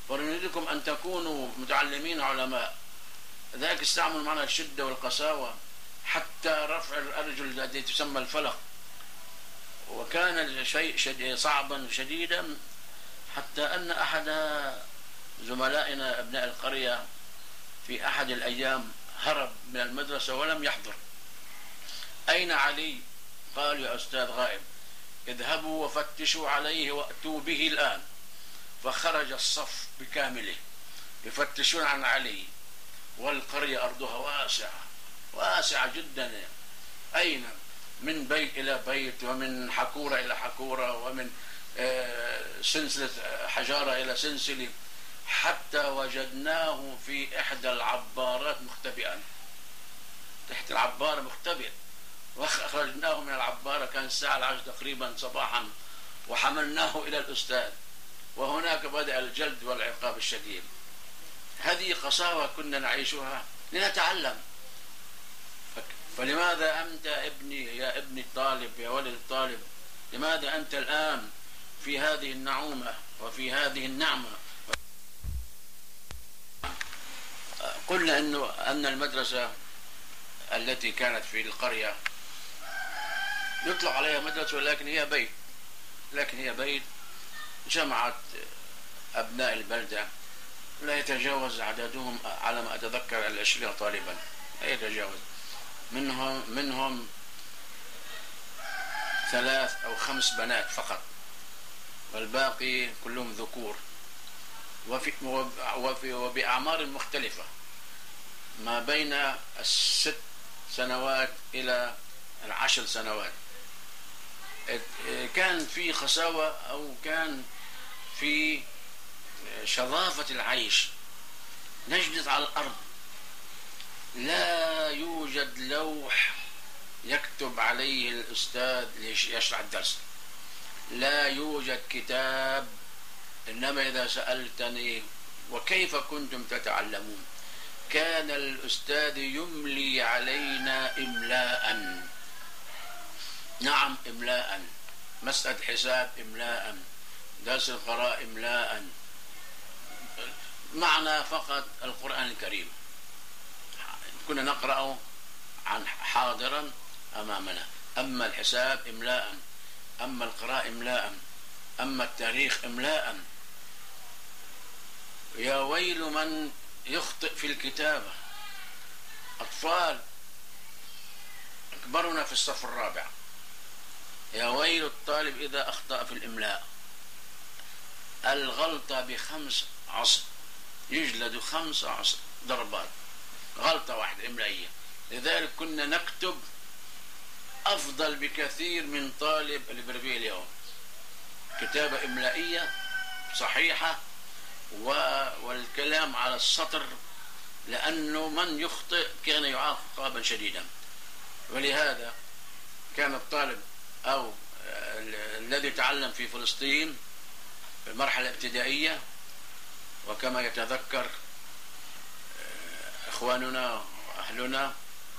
ونريدكم أن تكونوا متعلمين علماء. ذلك استعملوا معنا الشدة والقساوة حتى رفع الأرجل التي تسمى الفلق، وكان الشيء شديد صعبا شديدا، حتى أن أحد زملائنا أبناء القرية في أحد الأيام هرب من المدرسة ولم يحضر. أين علي؟ قال يا أستاذ غائب، اذهبوا وفتشوا عليه وأتوا به الآن. فخرج الصف بكامله يفتشون عن علي، والقرية أرضها واسعة واسعة جدا، أين من بيت إلى بيت، ومن حكورة إلى حكورة، ومن سلسلة حجارة إلى سلسلة، حتى وجدناه في إحدى العبارات مختبئا، تحت العبارة مختبئ، وأخرجناه من العبارة، كان الساعة العشر تقريبا صباحا، وحملناه إلى الأستاذ، وهناك بدأ الجلد والعقاب الشديد. هذه قساوة كنا نعيشها لنتعلم. فلماذا أنت ابني يا ابني الطالب، يا ولد الطالب، لماذا أنت الآن في هذه النعومة وفي هذه النعمة؟ قلنا إنه أن المدرسة التي كانت في القرية يطلق عليها مدرسة، ولكن هي بيت، لكن هي بيت جمعت أبناء البلدة لا يتجاوز عددهم على ما أتذكر العشرين طالبا، لا يتجاوز، منهم منهم ثلاث أو خمس بنات فقط، والباقي كلهم ذكور، وفي وفي وبأعمار مختلفة ما بين الست سنوات إلى العشر سنوات. كان في قساوة أو كان في شظافة العيش. نجلس على الأرض، لا يوجد لوح يكتب عليه الأستاذ يشرح الدرس، لا يوجد كتاب، إنما إذا سألتني وكيف كنتم تتعلمون، كان الأستاذ يملي علينا إملاء، نعم إملاء، مسألة حساب إملاء، درس القراءة إملاء، معنا فقط القرآن الكريم كنا نقرأه عن حاضرا أمامنا، أما الحساب إملاء، أما القراءة إملاء، أما التاريخ إملاء. يا ويل من يخطئ في الكتابة، أطفال أكبرنا في الصف الرابع، يا ويل الطالب إذا أخطأ في الإملاء، الغلطة بخمس عصر، يجلد خمس عصر ضربات، غلطة واحدة إملائية. لذلك كنا نكتب أفضل بكثير من طالب البربية اليوم، كتابة إملائية صحيحة والكلام على السطر، لأنه من يخطئ كان يعاقب عقابا شديدا. ولهذا كان الطالب أو الذي تعلم في فلسطين في المرحلة الابتدائية، وكما يتذكر إخواننا وأهلنا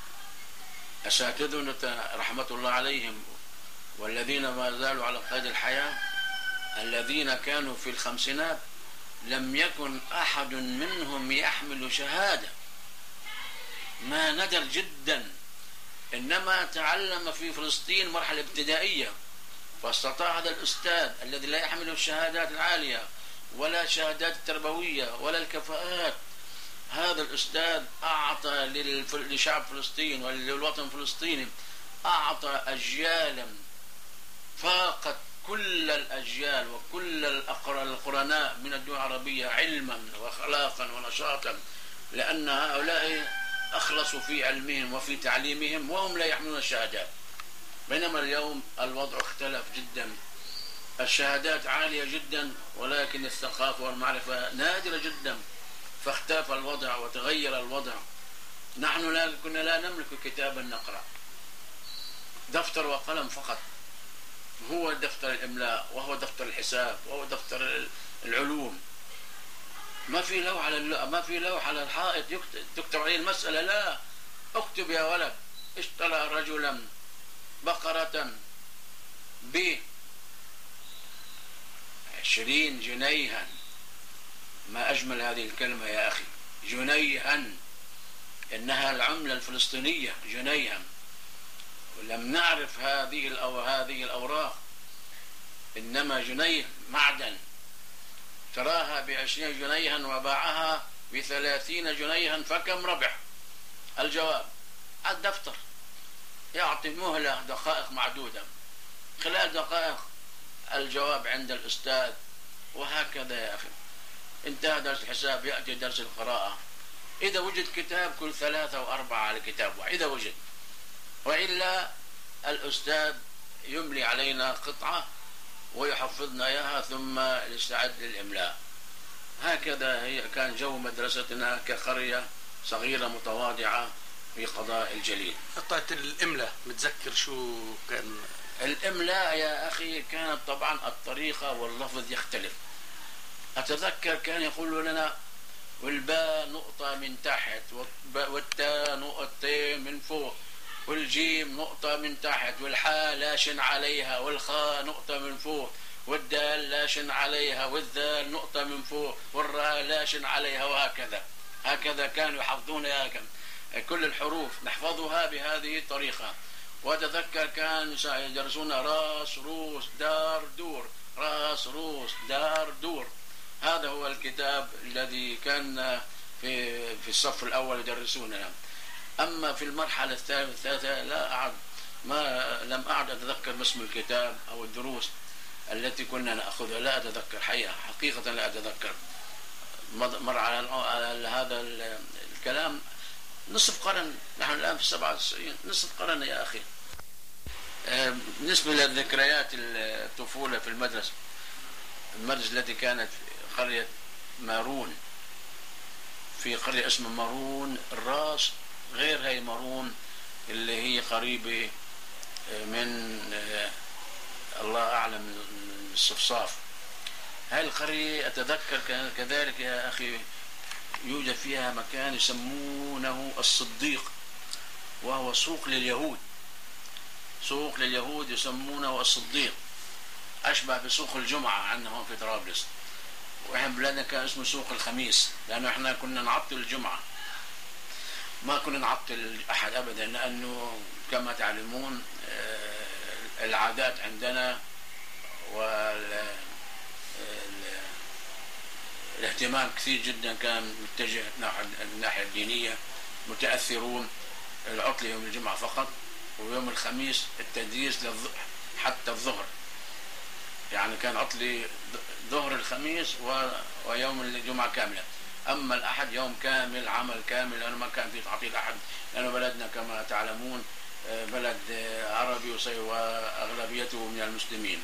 أساتذتنا رحمة الله عليهم، والذين ما زالوا على قيد الحياة، الذين كانوا في الخمسينات لم يكن أحد منهم يحمل شهادة، ما ندر جدا، إنما تعلم في فلسطين مرحلة ابتدائية، فاستطاع هذا الأستاذ الذي لا يحمل الشهادات العالية ولا الشهادات التربوية ولا الكفاءات، هذا الأستاذ أعطى لشعب فلسطين وللوطن الفلسطيني، أعطى أجيالا فاقت كل الأجيال وكل القرناء من الدول العربية علما وأخلاقا ونشاطا، لأن هؤلاء أخلصوا في علمهم وفي تعليمهم وهم لا يحملون الشهادات. بينما اليوم الوضع اختلف جدا، الشهادات عالية جدا ولكن الثقافة والمعرفة نادرة جدا، فاختلف الوضع وتغير الوضع. نحن لا كنا لا نملك كتابا نقرأ، دفتر وقلم فقط، هو دفتر الإملاء وهو دفتر الحساب وهو دفتر العلوم، ما في لوح على ما في لوح على الحائط تكتب عليه المسألة، لا، اكتب يا ولد اشترى رجلا بقرة ب عشرين جنيها ما أجمل هذه الكلمة يا أخي، جنيها، إنها العملة الفلسطينية جنيها. ولم نعرف هذه الأو هذه الأوراق، إنما جنيه معدن، تراها بعشرين جنيها وباعها بثلاثين جنيها، فكم ربح؟ الجواب الدفتر يعطي مهلة دقائق معدودة، خلال دقائق الجواب عند الأستاذ. وهكذا يا أخي، انتهى درس الحساب يأتي درس القراءة، إذا وجد كتاب كل ثلاثة وأربعة على كتاب واحد إذا وجد، وإلا الأستاذ يملي علينا قطعة ويحفظنا إياها ثم يستعد للإملاء. هكذا هي كان جو مدرستنا كقرية صغيرة متواضعة في قضاء الجليل. قطعة الإملاء متذكر شو كان؟ الإملاء يا أخي كانت طبعا الطريقة واللفظ يختلف. أتذكر كان يقول لنا والباء نقطة من تحت، والتاء نقطتين من فوق، والجيم نقطة من تحت، والحاء لاشن عليها، والخاء نقطة من فوق، والدال لاشن عليها، والذال نقطة من فوق، والراء لاشن عليها، وهكذا. هكذا كانوا يحفظون كل الحروف، نحفظها بهذه الطريقة. وأتذكر كان يدرسون راس روس دار دور، راس روس دار دور. هذا هو الكتاب الذي كان في في الصف الأول يدرسوننا. أما في المرحلة الثالثة والثالثة لا أعد ما لم أعد أتذكر اسم الكتاب أو الدروس التي كنا نأخذها، لا أتذكر حقيقة حقيقة لا أتذكر. مر على هذا الكلام نصف قرن، نحن الآن في السبعة والتسعين، نصف قرن يا أخي. بالنسبة لذكريات الطفولة في المدرسة، المدرسة التي كانت في قرية مارون، في قرية اسمها مارون الراس، غير هي مارون اللي هي قريبة من الله أعلم من الصفصاف. هاي القرية أتذكر كذلك يا أخي يوجد فيها مكان يسمونه الصديق، وهو سوق لليهود، سوق لليهود يسمونه الصديق، أشبه بسوق الجمعة عندنا في طرابلس، وإحنا بلادنا كان اسمه سوق الخميس، لأنه إحنا كنا نعطل الجمعة، ما كنا نعطل أحد أبدا، لأنه كما تعلمون العادات عندنا والاهتمام كثير جدا كان متجه نحو الناحية الدينية، متأثرون العطل يوم الجمعة فقط، ويوم الخميس التدريس حتى الظهر، يعني كان عطلي ظهر الخميس ويوم الجمعة كاملة. أما الأحد يوم كامل عمل كامل، لأنه ما كان في تعطيل أحد، لأنه بلدنا كما تعلمون بلد عربي وأغلبيته من المسلمين.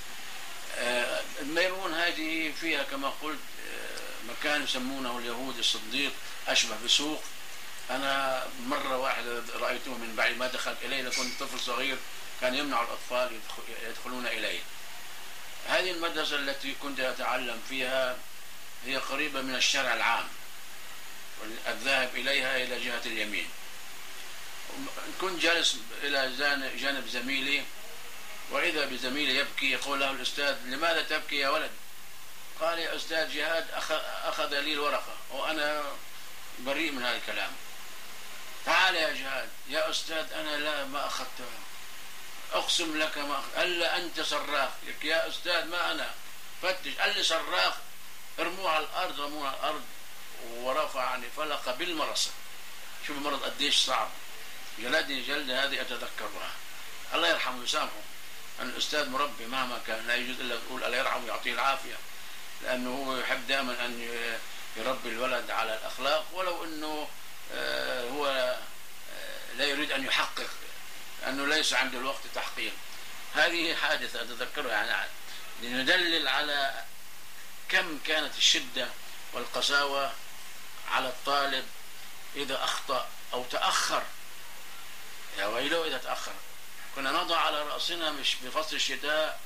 ميرون هذه فيها كما قلت مكان يسمونه اليهود الصديق، أشبه بسوق. أنا مرة واحدة رأيته من بعد ما دخلت إليه، كنت طفل صغير كان يمنع الأطفال يدخلون إليه. هذه المدرسة التي كنت أتعلم فيها هي قريبة من الشارع العام، والذاهب إليها إلى جهة اليمين. كنت جالس إلى جانب زميلي، وإذا بزميلي يبكي، يقول له الأستاذ لماذا تبكي يا ولد؟ قال يا أستاذ جهاد أخذ لي الورقة وأنا بريء من هذا الكلام. تعال يا جهاد. يا أستاذ أنا لا ما أخذتها، أقسم لك ما أخذت. ألا أنت صراخ. يا أستاذ ما أنا، فتش. قال لي صراخ، ارموه على الأرض، رموه على الأرض ورفعني فلق بالمرصة. شوف المرض قديش صعب. جلدني جلدة هذه أتذكرها. الله يرحمه ويسامحه. الأستاذ مربي مهما كان، لا يجوز إلا تقول الله يرحمه ويعطيه العافية، لأنه هو يحب دائما أن يربي الولد على الأخلاق، ولو أنه هو لا يريد أن يحقق، لأنه ليس عنده الوقت تحقيق. هذه حادثة أتذكرها يعني لندلل على كم كانت الشدة والقساوة على الطالب إذا أخطأ أو تأخر. يا ويله إذا تأخر. كنا نضع على رأسنا مش بفصل الشتاء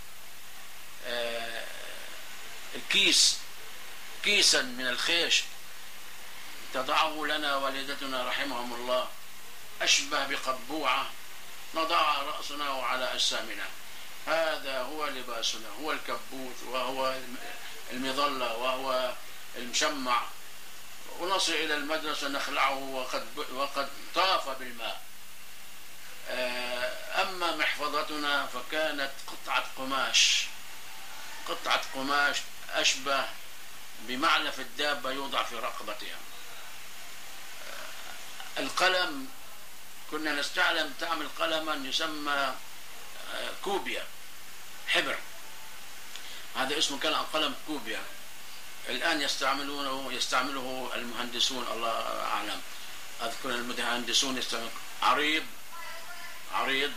الكيس، كيسا من الخيش تضعه لنا والدتنا رحمهم الله، أشبه بقبوعة نضع على رأسنا وعلى أجسامنا. هذا هو لباسنا، هو الكبوت، وهو المظلة، وهو المشمع، ونصل إلى المدرسة نخلعه وقد وقد طاف بالماء. أما محفظتنا فكانت قطعة قماش، قطعة قماش أشبه بمعلف الدابة يوضع في رقبتها. القلم كنا نستعلم تعمل قلما يسمى كوبيا حبر، هذا اسمه كان قلم كوبيا. الآن يستعملونه يستعمله المهندسون، الله أعلم. أذكر المهندسون يستعملون عريض عريض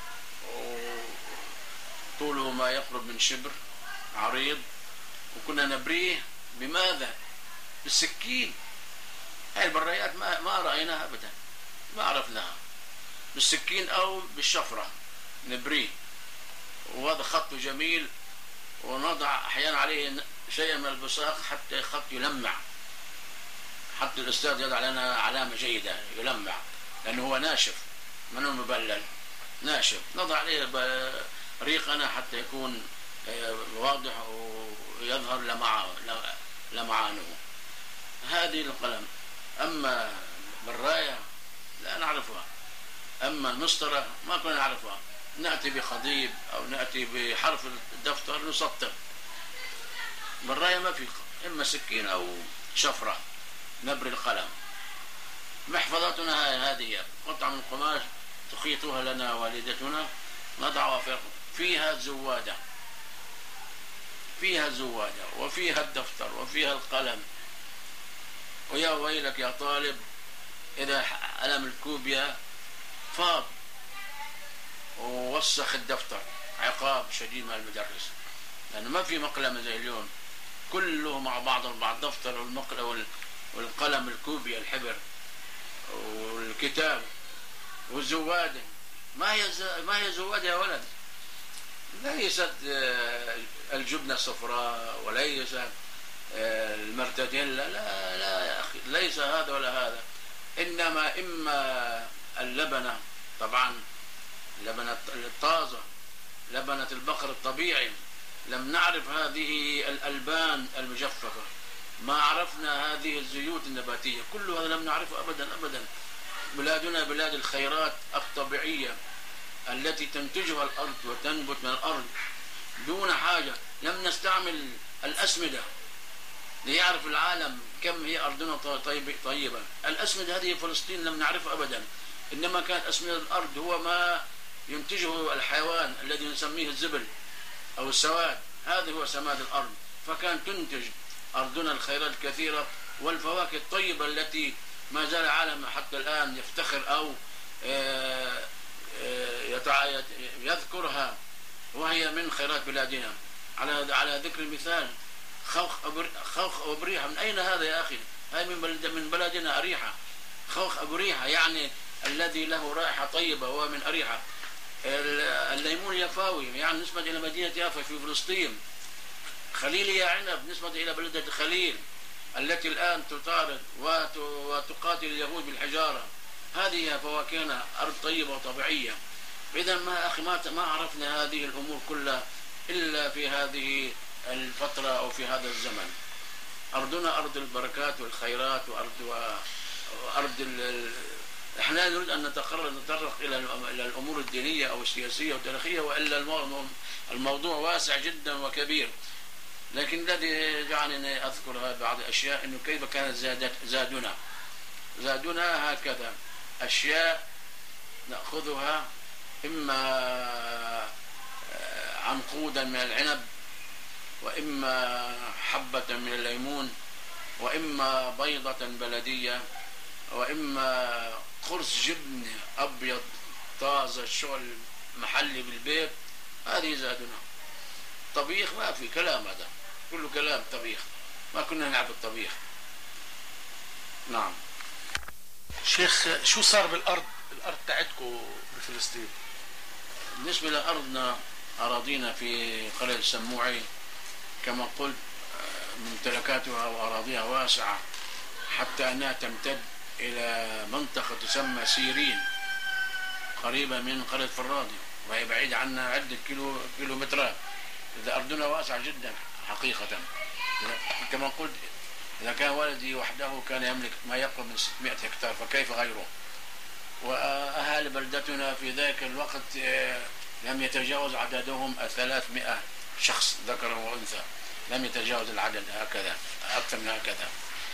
وطوله ما يقرب من شبر، عريض، وكنا نبريه بماذا؟ بالسكين. هاي البرايات ما ما رأيناها أبدا، ما عرفناها. بالسكين أو بالشفرة نبريه، وهذا خط جميل، ونضع أحيانا عليه شيء من البصاق حتى الخط يلمع، حتى الأستاذ يضع لنا علامة جيدة يلمع، لأنه هو ناشف منه مبلل، ناشف. نضع عليه ريقنا حتى يكون واضح ويظهر لمعانه. هذه القلم. أما بالراية لا نعرفها، أما المسطرة ما كنا نعرفها. نأتي بخضيب أو نأتي بحرف الدفتر نسطر. بالراية ما في، إما سكين أو شفرة نبر القلم. محفظتنا هذه قطعة من قماش تخيطها لنا والدتنا، نضعها فيها الزوادة، فيها الزوادة وفيها الدفتر وفيها القلم. ويا ويلك يا طالب إذا قلم الكوبيا فاض ووسخ الدفتر، عقاب شديد من المدرس، لأنه ما في مقلمة زي اليوم، كله مع بعض مع الدفتر والمقلم والقلم الكوبيا الحبر والكتاب والزوادة. ما هي ما هي زوادة يا ولد؟ ليست الجبنة الصفراء وليست المرتديلا، لا لا يا أخي، ليس هذا ولا هذا. إنما إما اللبنة، طبعا لبنة الطازة، لبنة البقر الطبيعي. لم نعرف هذه الألبان المجففة، ما عرفنا هذه الزيوت النباتية، كل هذا لم نعرفه أبدا أبدا. بلادنا بلاد الخيرات الطبيعية التي تنتجها الأرض وتنبت من الأرض دون حاجة. لم نستعمل الأسمدة ليعرف العالم كم هي أرضنا طيبة. الأسمدة هذه فلسطين لم نعرفها أبدا، إنما كانت أسمدة الأرض هو ما ينتجه الحيوان الذي نسميه الزبل أو السواد، هذا هو سماد الأرض. فكان تنتج أرضنا الخيرات الكثيرة والفواكه الطيبة التي ما زال العالم حتى الآن يفتخر أو يذكرها، وهي من خيرات بلادنا. على على ذكر المثال خوخ خوخ أبو ريحة. من أين هذا يا أخي؟ هاي من بلد من بلدنا أريحة. خوخ أبو ريحة يعني الذي له رائحة طيبة هو من أريحة. الليمون يافاوي يعني نسبة إلى مدينة يافا في فلسطين. خليل يا عنب نسبة إلى بلدة خليل التي الآن تطارد وتقاتل اليهود بالحجارة. هذه فواكهنا أرض طيبة وطبيعية. إذا ما أخي ما ما عرفنا هذه الأمور كلها إلا في هذه الفترة أو في هذا الزمن. أرضنا أرض البركات والخيرات وأرض وأرض ال... احنا نريد أن نتقرر نتطرق إلى إلى الأمور الدينية أو السياسية والتاريخية، وإلا الموضوع واسع جدا وكبير. لكن الذي جعلني أذكر بعض الأشياء إنه كيف كانت زادت زادنا زادنا هكذا أشياء نأخذها إما عنقودا من العنب، وإما حبة من الليمون، وإما بيضة بلدية، وإما قرص جبن أبيض طازة شغل محلي بالبيت. هذه زادنا. طبيخ ما في كلام، هذا كله كلام طبيخ، ما كنا نلعب الطبيخ. نعم. شيخ شو صار بالأرض الأرض تاعتكم بفلسطين؟ بالنسبة لأرضنا أراضينا في قرية السموعي كما قلت ممتلكاتها وأراضيها واسعة حتى أنها تمتد إلى منطقة تسمى سيرين قريبة من قرية فرادي، وهي بعيدة عنا عدة كيلو كيلومترات. إذا أرضنا واسعة جدا حقيقة كما قلت إذا كان والدي وحده كان يملك ما يقرب من ستمائة هكتار، فكيف غيره؟ وأهالي بلدتنا في ذلك الوقت لم يتجاوز عددهم ثلاثمائة شخص ذكر وأنثى، لم يتجاوز العدد هكذا، أكثر من هكذا.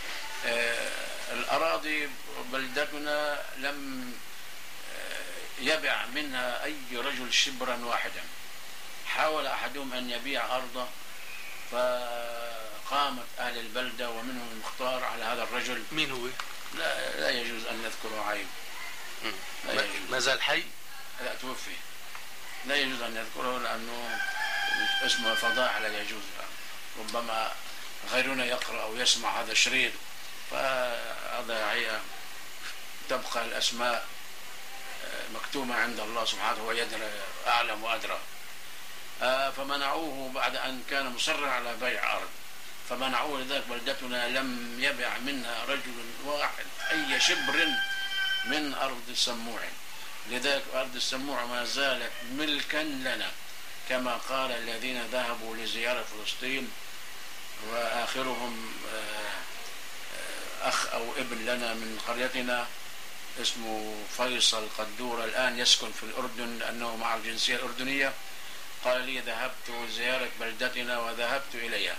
الأراضي بلدتنا لم يبع منها أي رجل شبرا واحدا. حاول أحدهم أن يبيع أرضه، فقامت أهل البلدة ومنهم المختار على هذا الرجل. مين هو؟ لا, لا يجوز أن نذكره عيب. ما زال حي؟ لا، توفي. لا يجوز أن نذكره لأنه اسمه فضائح، لا يجوز. ربما غيرنا يقرأ أو يسمع هذا الشريط، فهذا هي تبقى الأسماء مكتومة عند الله سبحانه ويدري أعلم وأدرى. فمنعوه بعد أن كان مصرا على بيع أرض، فمنعوه. لذلك بلدتنا لم يبع منها رجل واحد أي شبر من أرض السموع. لذلك أرض السموع ما زالت ملكا لنا، كما قال الذين ذهبوا لزيارة فلسطين وآخرهم أخ أو ابن لنا من قريتنا اسمه فيصل قدورة، الآن يسكن في الأردن لأنه مع الجنسية الأردنية. قال لي ذهبت زيارة بلدتنا وذهبت إليها.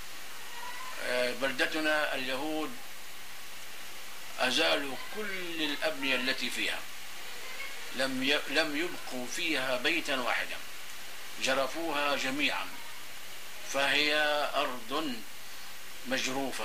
بلدتنا اليهود أزالوا كل الأبنية التي فيها، لم لم يبقوا فيها بيتا واحدا، جرفوها جميعا، فهي أرض مجروفة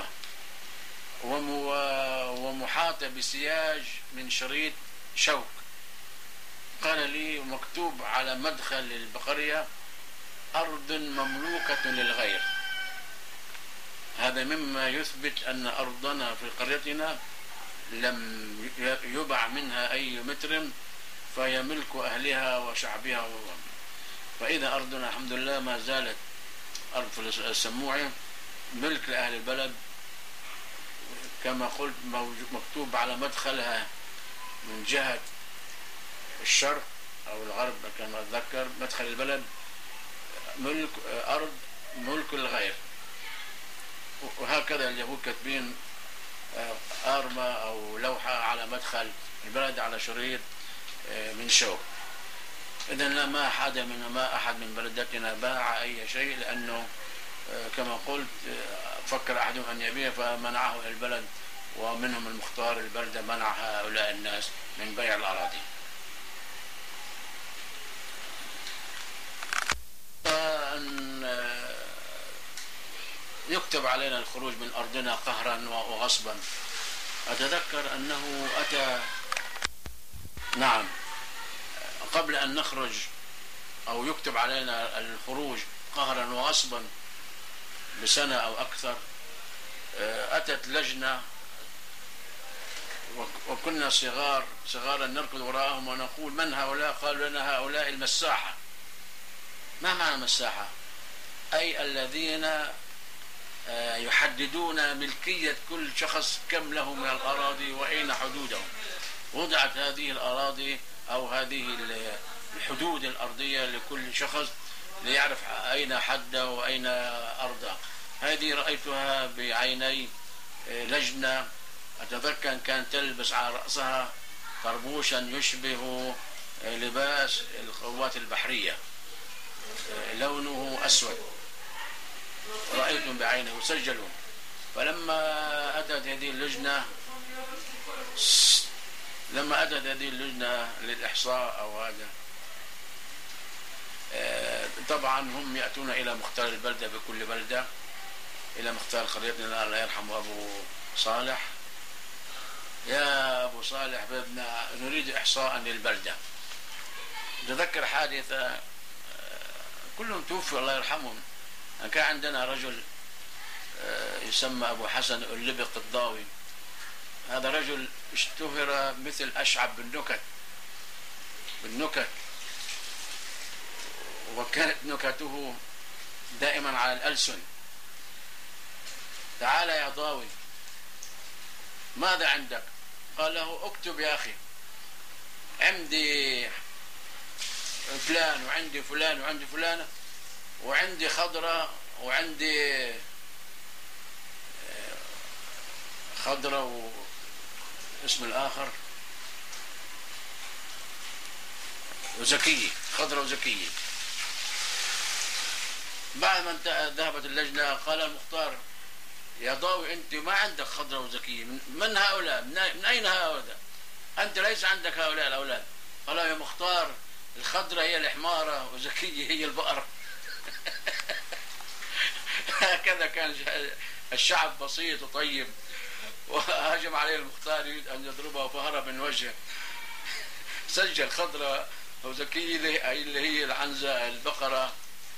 ومحاطة بسياج من شريط شوك. قال لي مكتوب على مدخل البقرية أرض مملوكة للغير. هذا مما يثبت أن أرضنا في قريتنا لم يبع منها أي متر، فهي ملك أهلها وشعبها. فإذا أرضنا الحمد لله ما زالت أرض السموع ملك لأهل البلد، كما قلت مكتوب على مدخلها من جهة الشرق أو الغرب كما أتذكر مدخل البلد ملك أرض ملك الغير. وهكذا اليهود كاتبين آرمة أو لوحة على مدخل البلد على شريط من شوك. إذن لا ما أحد من ما أحد من بلدتنا باع أي شيء، لأنه كما قلت فكر أحدهم أن يبيع فمنعه البلد، ومنهم المختار البلدة منع هؤلاء الناس من بيع الأراضي. أن يكتب علينا الخروج من أرضنا قهرا وغصبا. أتذكر أنه أتى نعم قبل أن نخرج أو يكتب علينا الخروج قهرا وغصبا بسنة أو أكثر، أتت لجنة وكنا صغار صغارا نركض وراءهم ونقول من هؤلاء؟ قالوا لنا هؤلاء المساحة. ما معنى المساحة؟ أي الذين يحددون ملكية كل شخص كم له من الأراضي وأين حدودهم. وضعت هذه الأراضي أو هذه الحدود الأرضية لكل شخص ليعرف أين حده وأين أرضه. هذه رأيتها بعيني لجنة، أتذكر كانت تلبس على رأسها طربوشا يشبه لباس القوات البحرية، لونه أسود، رأيتم بعينه وسجلوا. فلما أتت هذه اللجنة لما أتت هذه اللجنة للإحصاء أو هذا، طبعا هم يأتون إلى مختار البلدة بكل بلدة، إلى مختار قريتنا الله يرحمه أبو صالح. يا أبو صالح بدنا نريد إحصاء للبلدة. تذكر حادثة كلهم توفي الله يرحمهم. كان عندنا رجل يسمى أبو حسن اللبق الضاوي. هذا رجل اشتهر مثل أشعب بالنكت بالنكت وكانت نكته دائما على الألسن. تعال يا ضاوي ماذا عندك؟ قال له اكتب يا أخي، عندي فلان وعندي فلان وعندي فلانة وعندي خضرة وعندي خضرة واسم الآخر وزكية، خضرة وزكية. بعد ما ذهبت اللجنة قال المختار يا ضاوي أنت ما عندك خضرة وزكية، من هؤلاء؟ من أين هؤلاء؟ أنت ليس عندك هؤلاء الأولاد. قال يا مختار الخضرة هي الحمارة وزكية هي البقرة. هكذا كان الشعب بسيط وطيب. وهجم عليه المختار يريد أن يضربه فهرب من وجهه. سجل خضرة وزكية اللي هي العنزة البقرة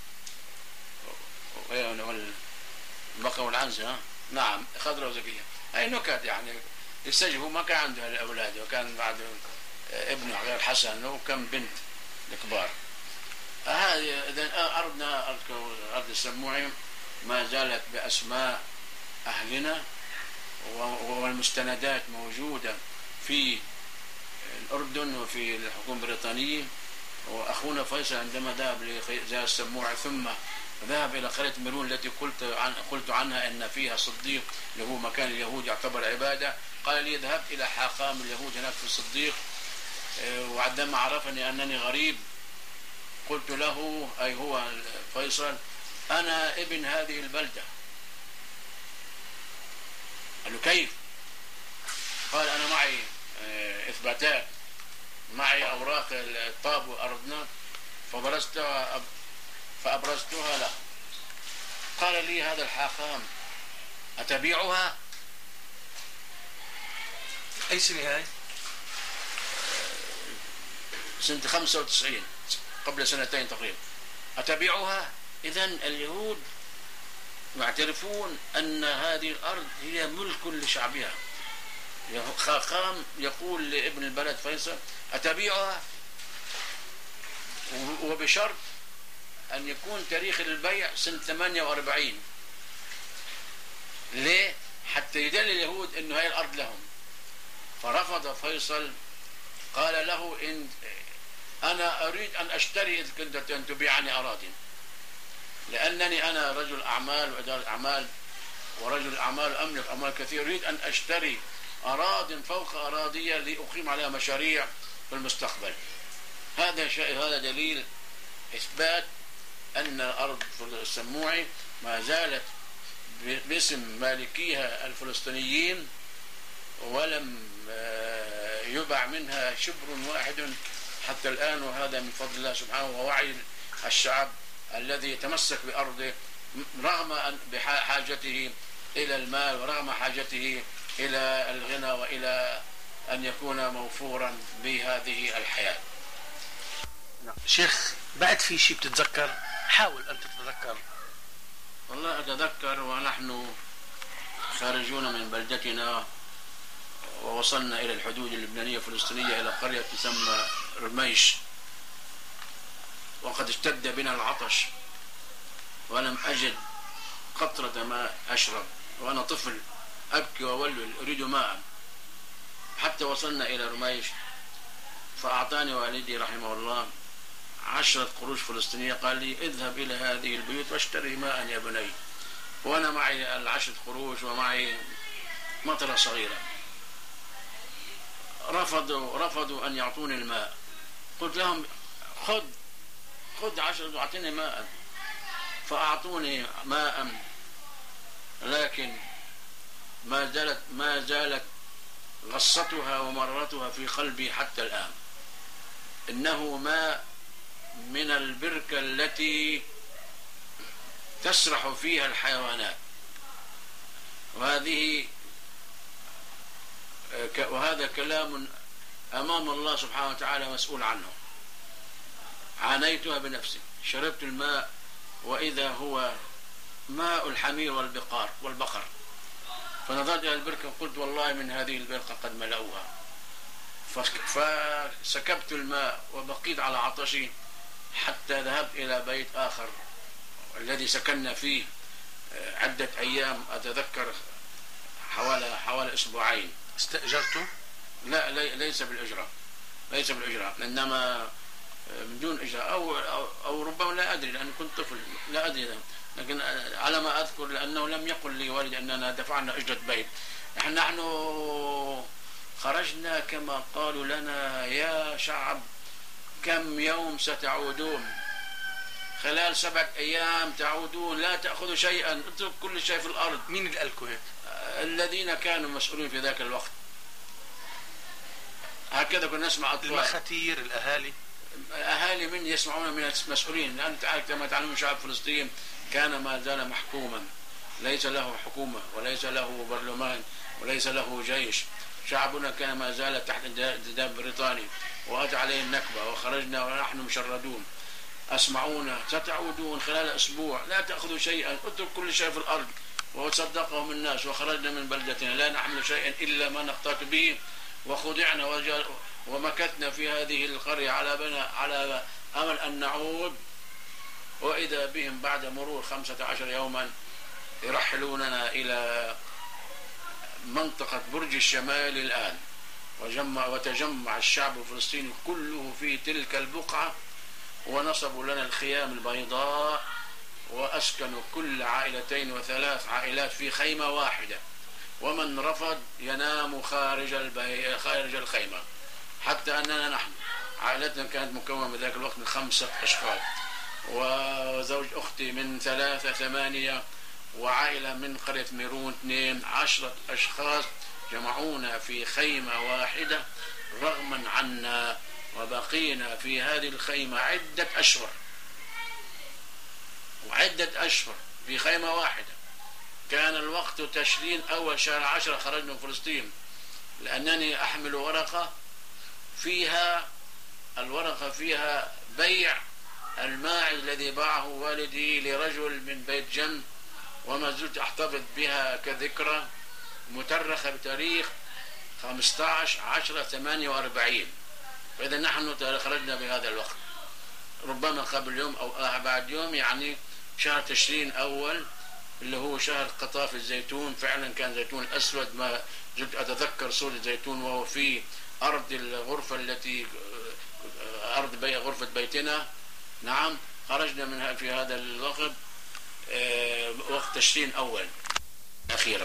البقرة والعنزة. نعم خضرة وزكية. أي نكت يعني يسجل. هو ما كان عنده الأولاد وكان بعد ابنه غير حسن وكم بنت الكبار. هذه إذا أردنا أرض السموعي ما زالت بأسماء أهلنا والمستندات موجودة في الأردن وفي الحكومة البريطانية. وأخونا فيصل عندما ذهب لزيارة السموعي ثم ذهب إلى قرية ميرون التي قلت عن قلت عنها أن فيها صديق اللي هو مكان اليهود يعتبر عبادة، قال لي ذهبت إلى حاقام اليهود هناك في الصديق، وعندما عرفني أنني غريب قلت له أي هو فيصل أنا ابن هذه البلدة. قال له كيف؟ قال أنا معي إثباتات، معي أوراق الطاب وأردنا فبرزتها فأبرزتها له. قال لي هذا الحاقام أتبيعها؟ أي سنة هاي؟ سنة خمسة وتسعين، قبل سنتين تقريبا. أتبيعها؟ إذن اليهود يعترفون أن هذه الأرض هي ملك لشعبها. خاقام يقول لابن البلد فيصل أتبيعها؟ وبشرط أن يكون تاريخ البيع سنة ثمانية وأربعين. ليه؟ حتى يدل اليهود أن هذه الأرض لهم. فرفض فيصل، قال له إن أنا أريد أن أشتري إذ كنت أن تبيعني أراضي، لأنني أنا رجل أعمال وإدارة أعمال ورجل أعمال أملك أموال كثير، أريد أن أشتري أراضٍ فوق أراضية لأقيم عليها مشاريع في المستقبل. هذا شيء، هذا دليل إثبات أن الأرض السموعي ما زالت باسم مالكيها الفلسطينيين ولم يباع منها شبر واحد حتى الآن. وهذا من فضل الله سبحانه ووعي الشعب الذي يتمسك بأرضه رغم بحاجته إلى المال ورغم حاجته إلى الغنى وإلى أن يكون موفورا بهذه الحياة. شيخ بعد في شيء بتتذكر؟ حاول أن تتذكر. والله أتذكر ونحن خارجون من بلدتنا ووصلنا إلى الحدود اللبنانية الفلسطينية إلى قرية تسمى رميش، وقد اشتد بنا العطش ولم أجد قطرة ماء أشرب، وأنا طفل أبكي وأولول أريد ماء، حتى وصلنا إلى رميش فأعطاني والدي رحمه الله عشرة قروش فلسطينية، قال لي اذهب إلى هذه البيوت واشتري ماء يا بني. وأنا معي العشرة قروش ومعي مطرة صغيرة. رفضوا رفضوا أن يعطوني الماء. قلت لهم خذ خذ عشرة واعطيني ماء، فأعطوني ماء، لكن ما زالت ما زالت غصتها ومررتها في قلبي حتى الآن. إنه ماء من البركة التي تسرح فيها الحيوانات، وهذه وهذا كلام أمام الله سبحانه وتعالى مسؤول عنه. عانيتها بنفسي، شربت الماء وإذا هو ماء الحمير والبقار والبقر، فنظرت إلى البركة وقلت والله من هذه البركة قد ملأوها، فسكبت الماء وبقيت على عطشي حتى ذهبت إلى بيت آخر الذي سكننا فيه عدة أيام، أتذكر حوالي حوالي أسبوعين. استأجرته؟ لا ليس بالإجرة، ليس بالإجرة، إنما بدون إجراء أو, أو, أو ربما لا أدري لأن كنت طفل لا أدري، لكن على ما أذكر لأنه لم يقل لي والدي أننا دفعنا أجرة بيت، نحن خرجنا كما قالوا لنا يا شعب كم يوم ستعودون؟ خلال سبعة أيام تعودون، لا تأخذوا شيئا، اترك كل شيء في الأرض. مين اللي قالكوا هيك؟ الذين كانوا مسؤولين في ذاك الوقت. هكذا كنا نسمع أطفال المخاتير، الأهالي. أهالي من يسمعون من المسؤولين، لأن تعرف كما تعلمون شعب فلسطين كان ما زال محكوما، ليس له حكومة وليس له برلمان وليس له جيش. شعبنا كان ما زال تحت انتداب بريطاني، وأتى عليه النكبة وخرجنا ونحن مشردون. أسمعونا ستعودون خلال أسبوع، لا تأخذوا شيئا، اترك كل شيء في الأرض. وصدقهم الناس وخرجنا من بلدتنا لا نحمل شيئا إلا ما نقتات به، وخضعنا ومكثنا في هذه القرية على بنا على أمل أن نعود. وإذا بهم بعد مرور خمسة عشر يوما يرحلوننا إلى منطقة برج الشمال الآن، وجمع وتجمع الشعب الفلسطيني كله في تلك البقعة، ونصبوا لنا الخيام البيضاء، وأسكنوا كل عائلتين وثلاث عائلات في خيمة واحدة، ومن رفض ينام خارج البي... خارج الخيمة. حتى أننا نحن عائلتنا كانت مكونة بذلك الوقت من خمسة أشخاص، وزوج أختي من ثلاثة ثمانية، وعائلة من قرية ميرون اثنين، عشرة أشخاص جمعونا في خيمة واحدة رغما عنا، وبقينا في هذه الخيمة عدة أشهر وعدة أشهر في خيمة واحدة. كان الوقت تشرين أول شهر عشرة خرجنا من فلسطين، لأنني أحمل ورقة فيها الورقة فيها بيع الماعز الذي باعه والدي لرجل من بيت جن، وما زلت أحتفظ بها كذكرى، مترخة بتاريخ خمسة عشر عشرة ثمانية وأربعين. فإذا نحن خرجنا بهذا الوقت، ربما قبل يوم أو بعد يوم، يعني شهر تشرين أول اللي هو شهر قطاف الزيتون. فعلا كان زيتون أسود، ما زلت أتذكر صورة الزيتون وهو في أرض الغرفة التي أرض بي غرفة بيتنا. نعم خرجنا منها في هذا الوقت، وقت تشرين أول الأخيرة.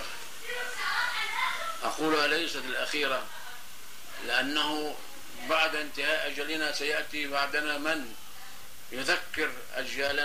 أقول أليست الأخيرة، لأنه بعد انتهاء أجلنا سيأتي بعدنا من يذكر أجيالنا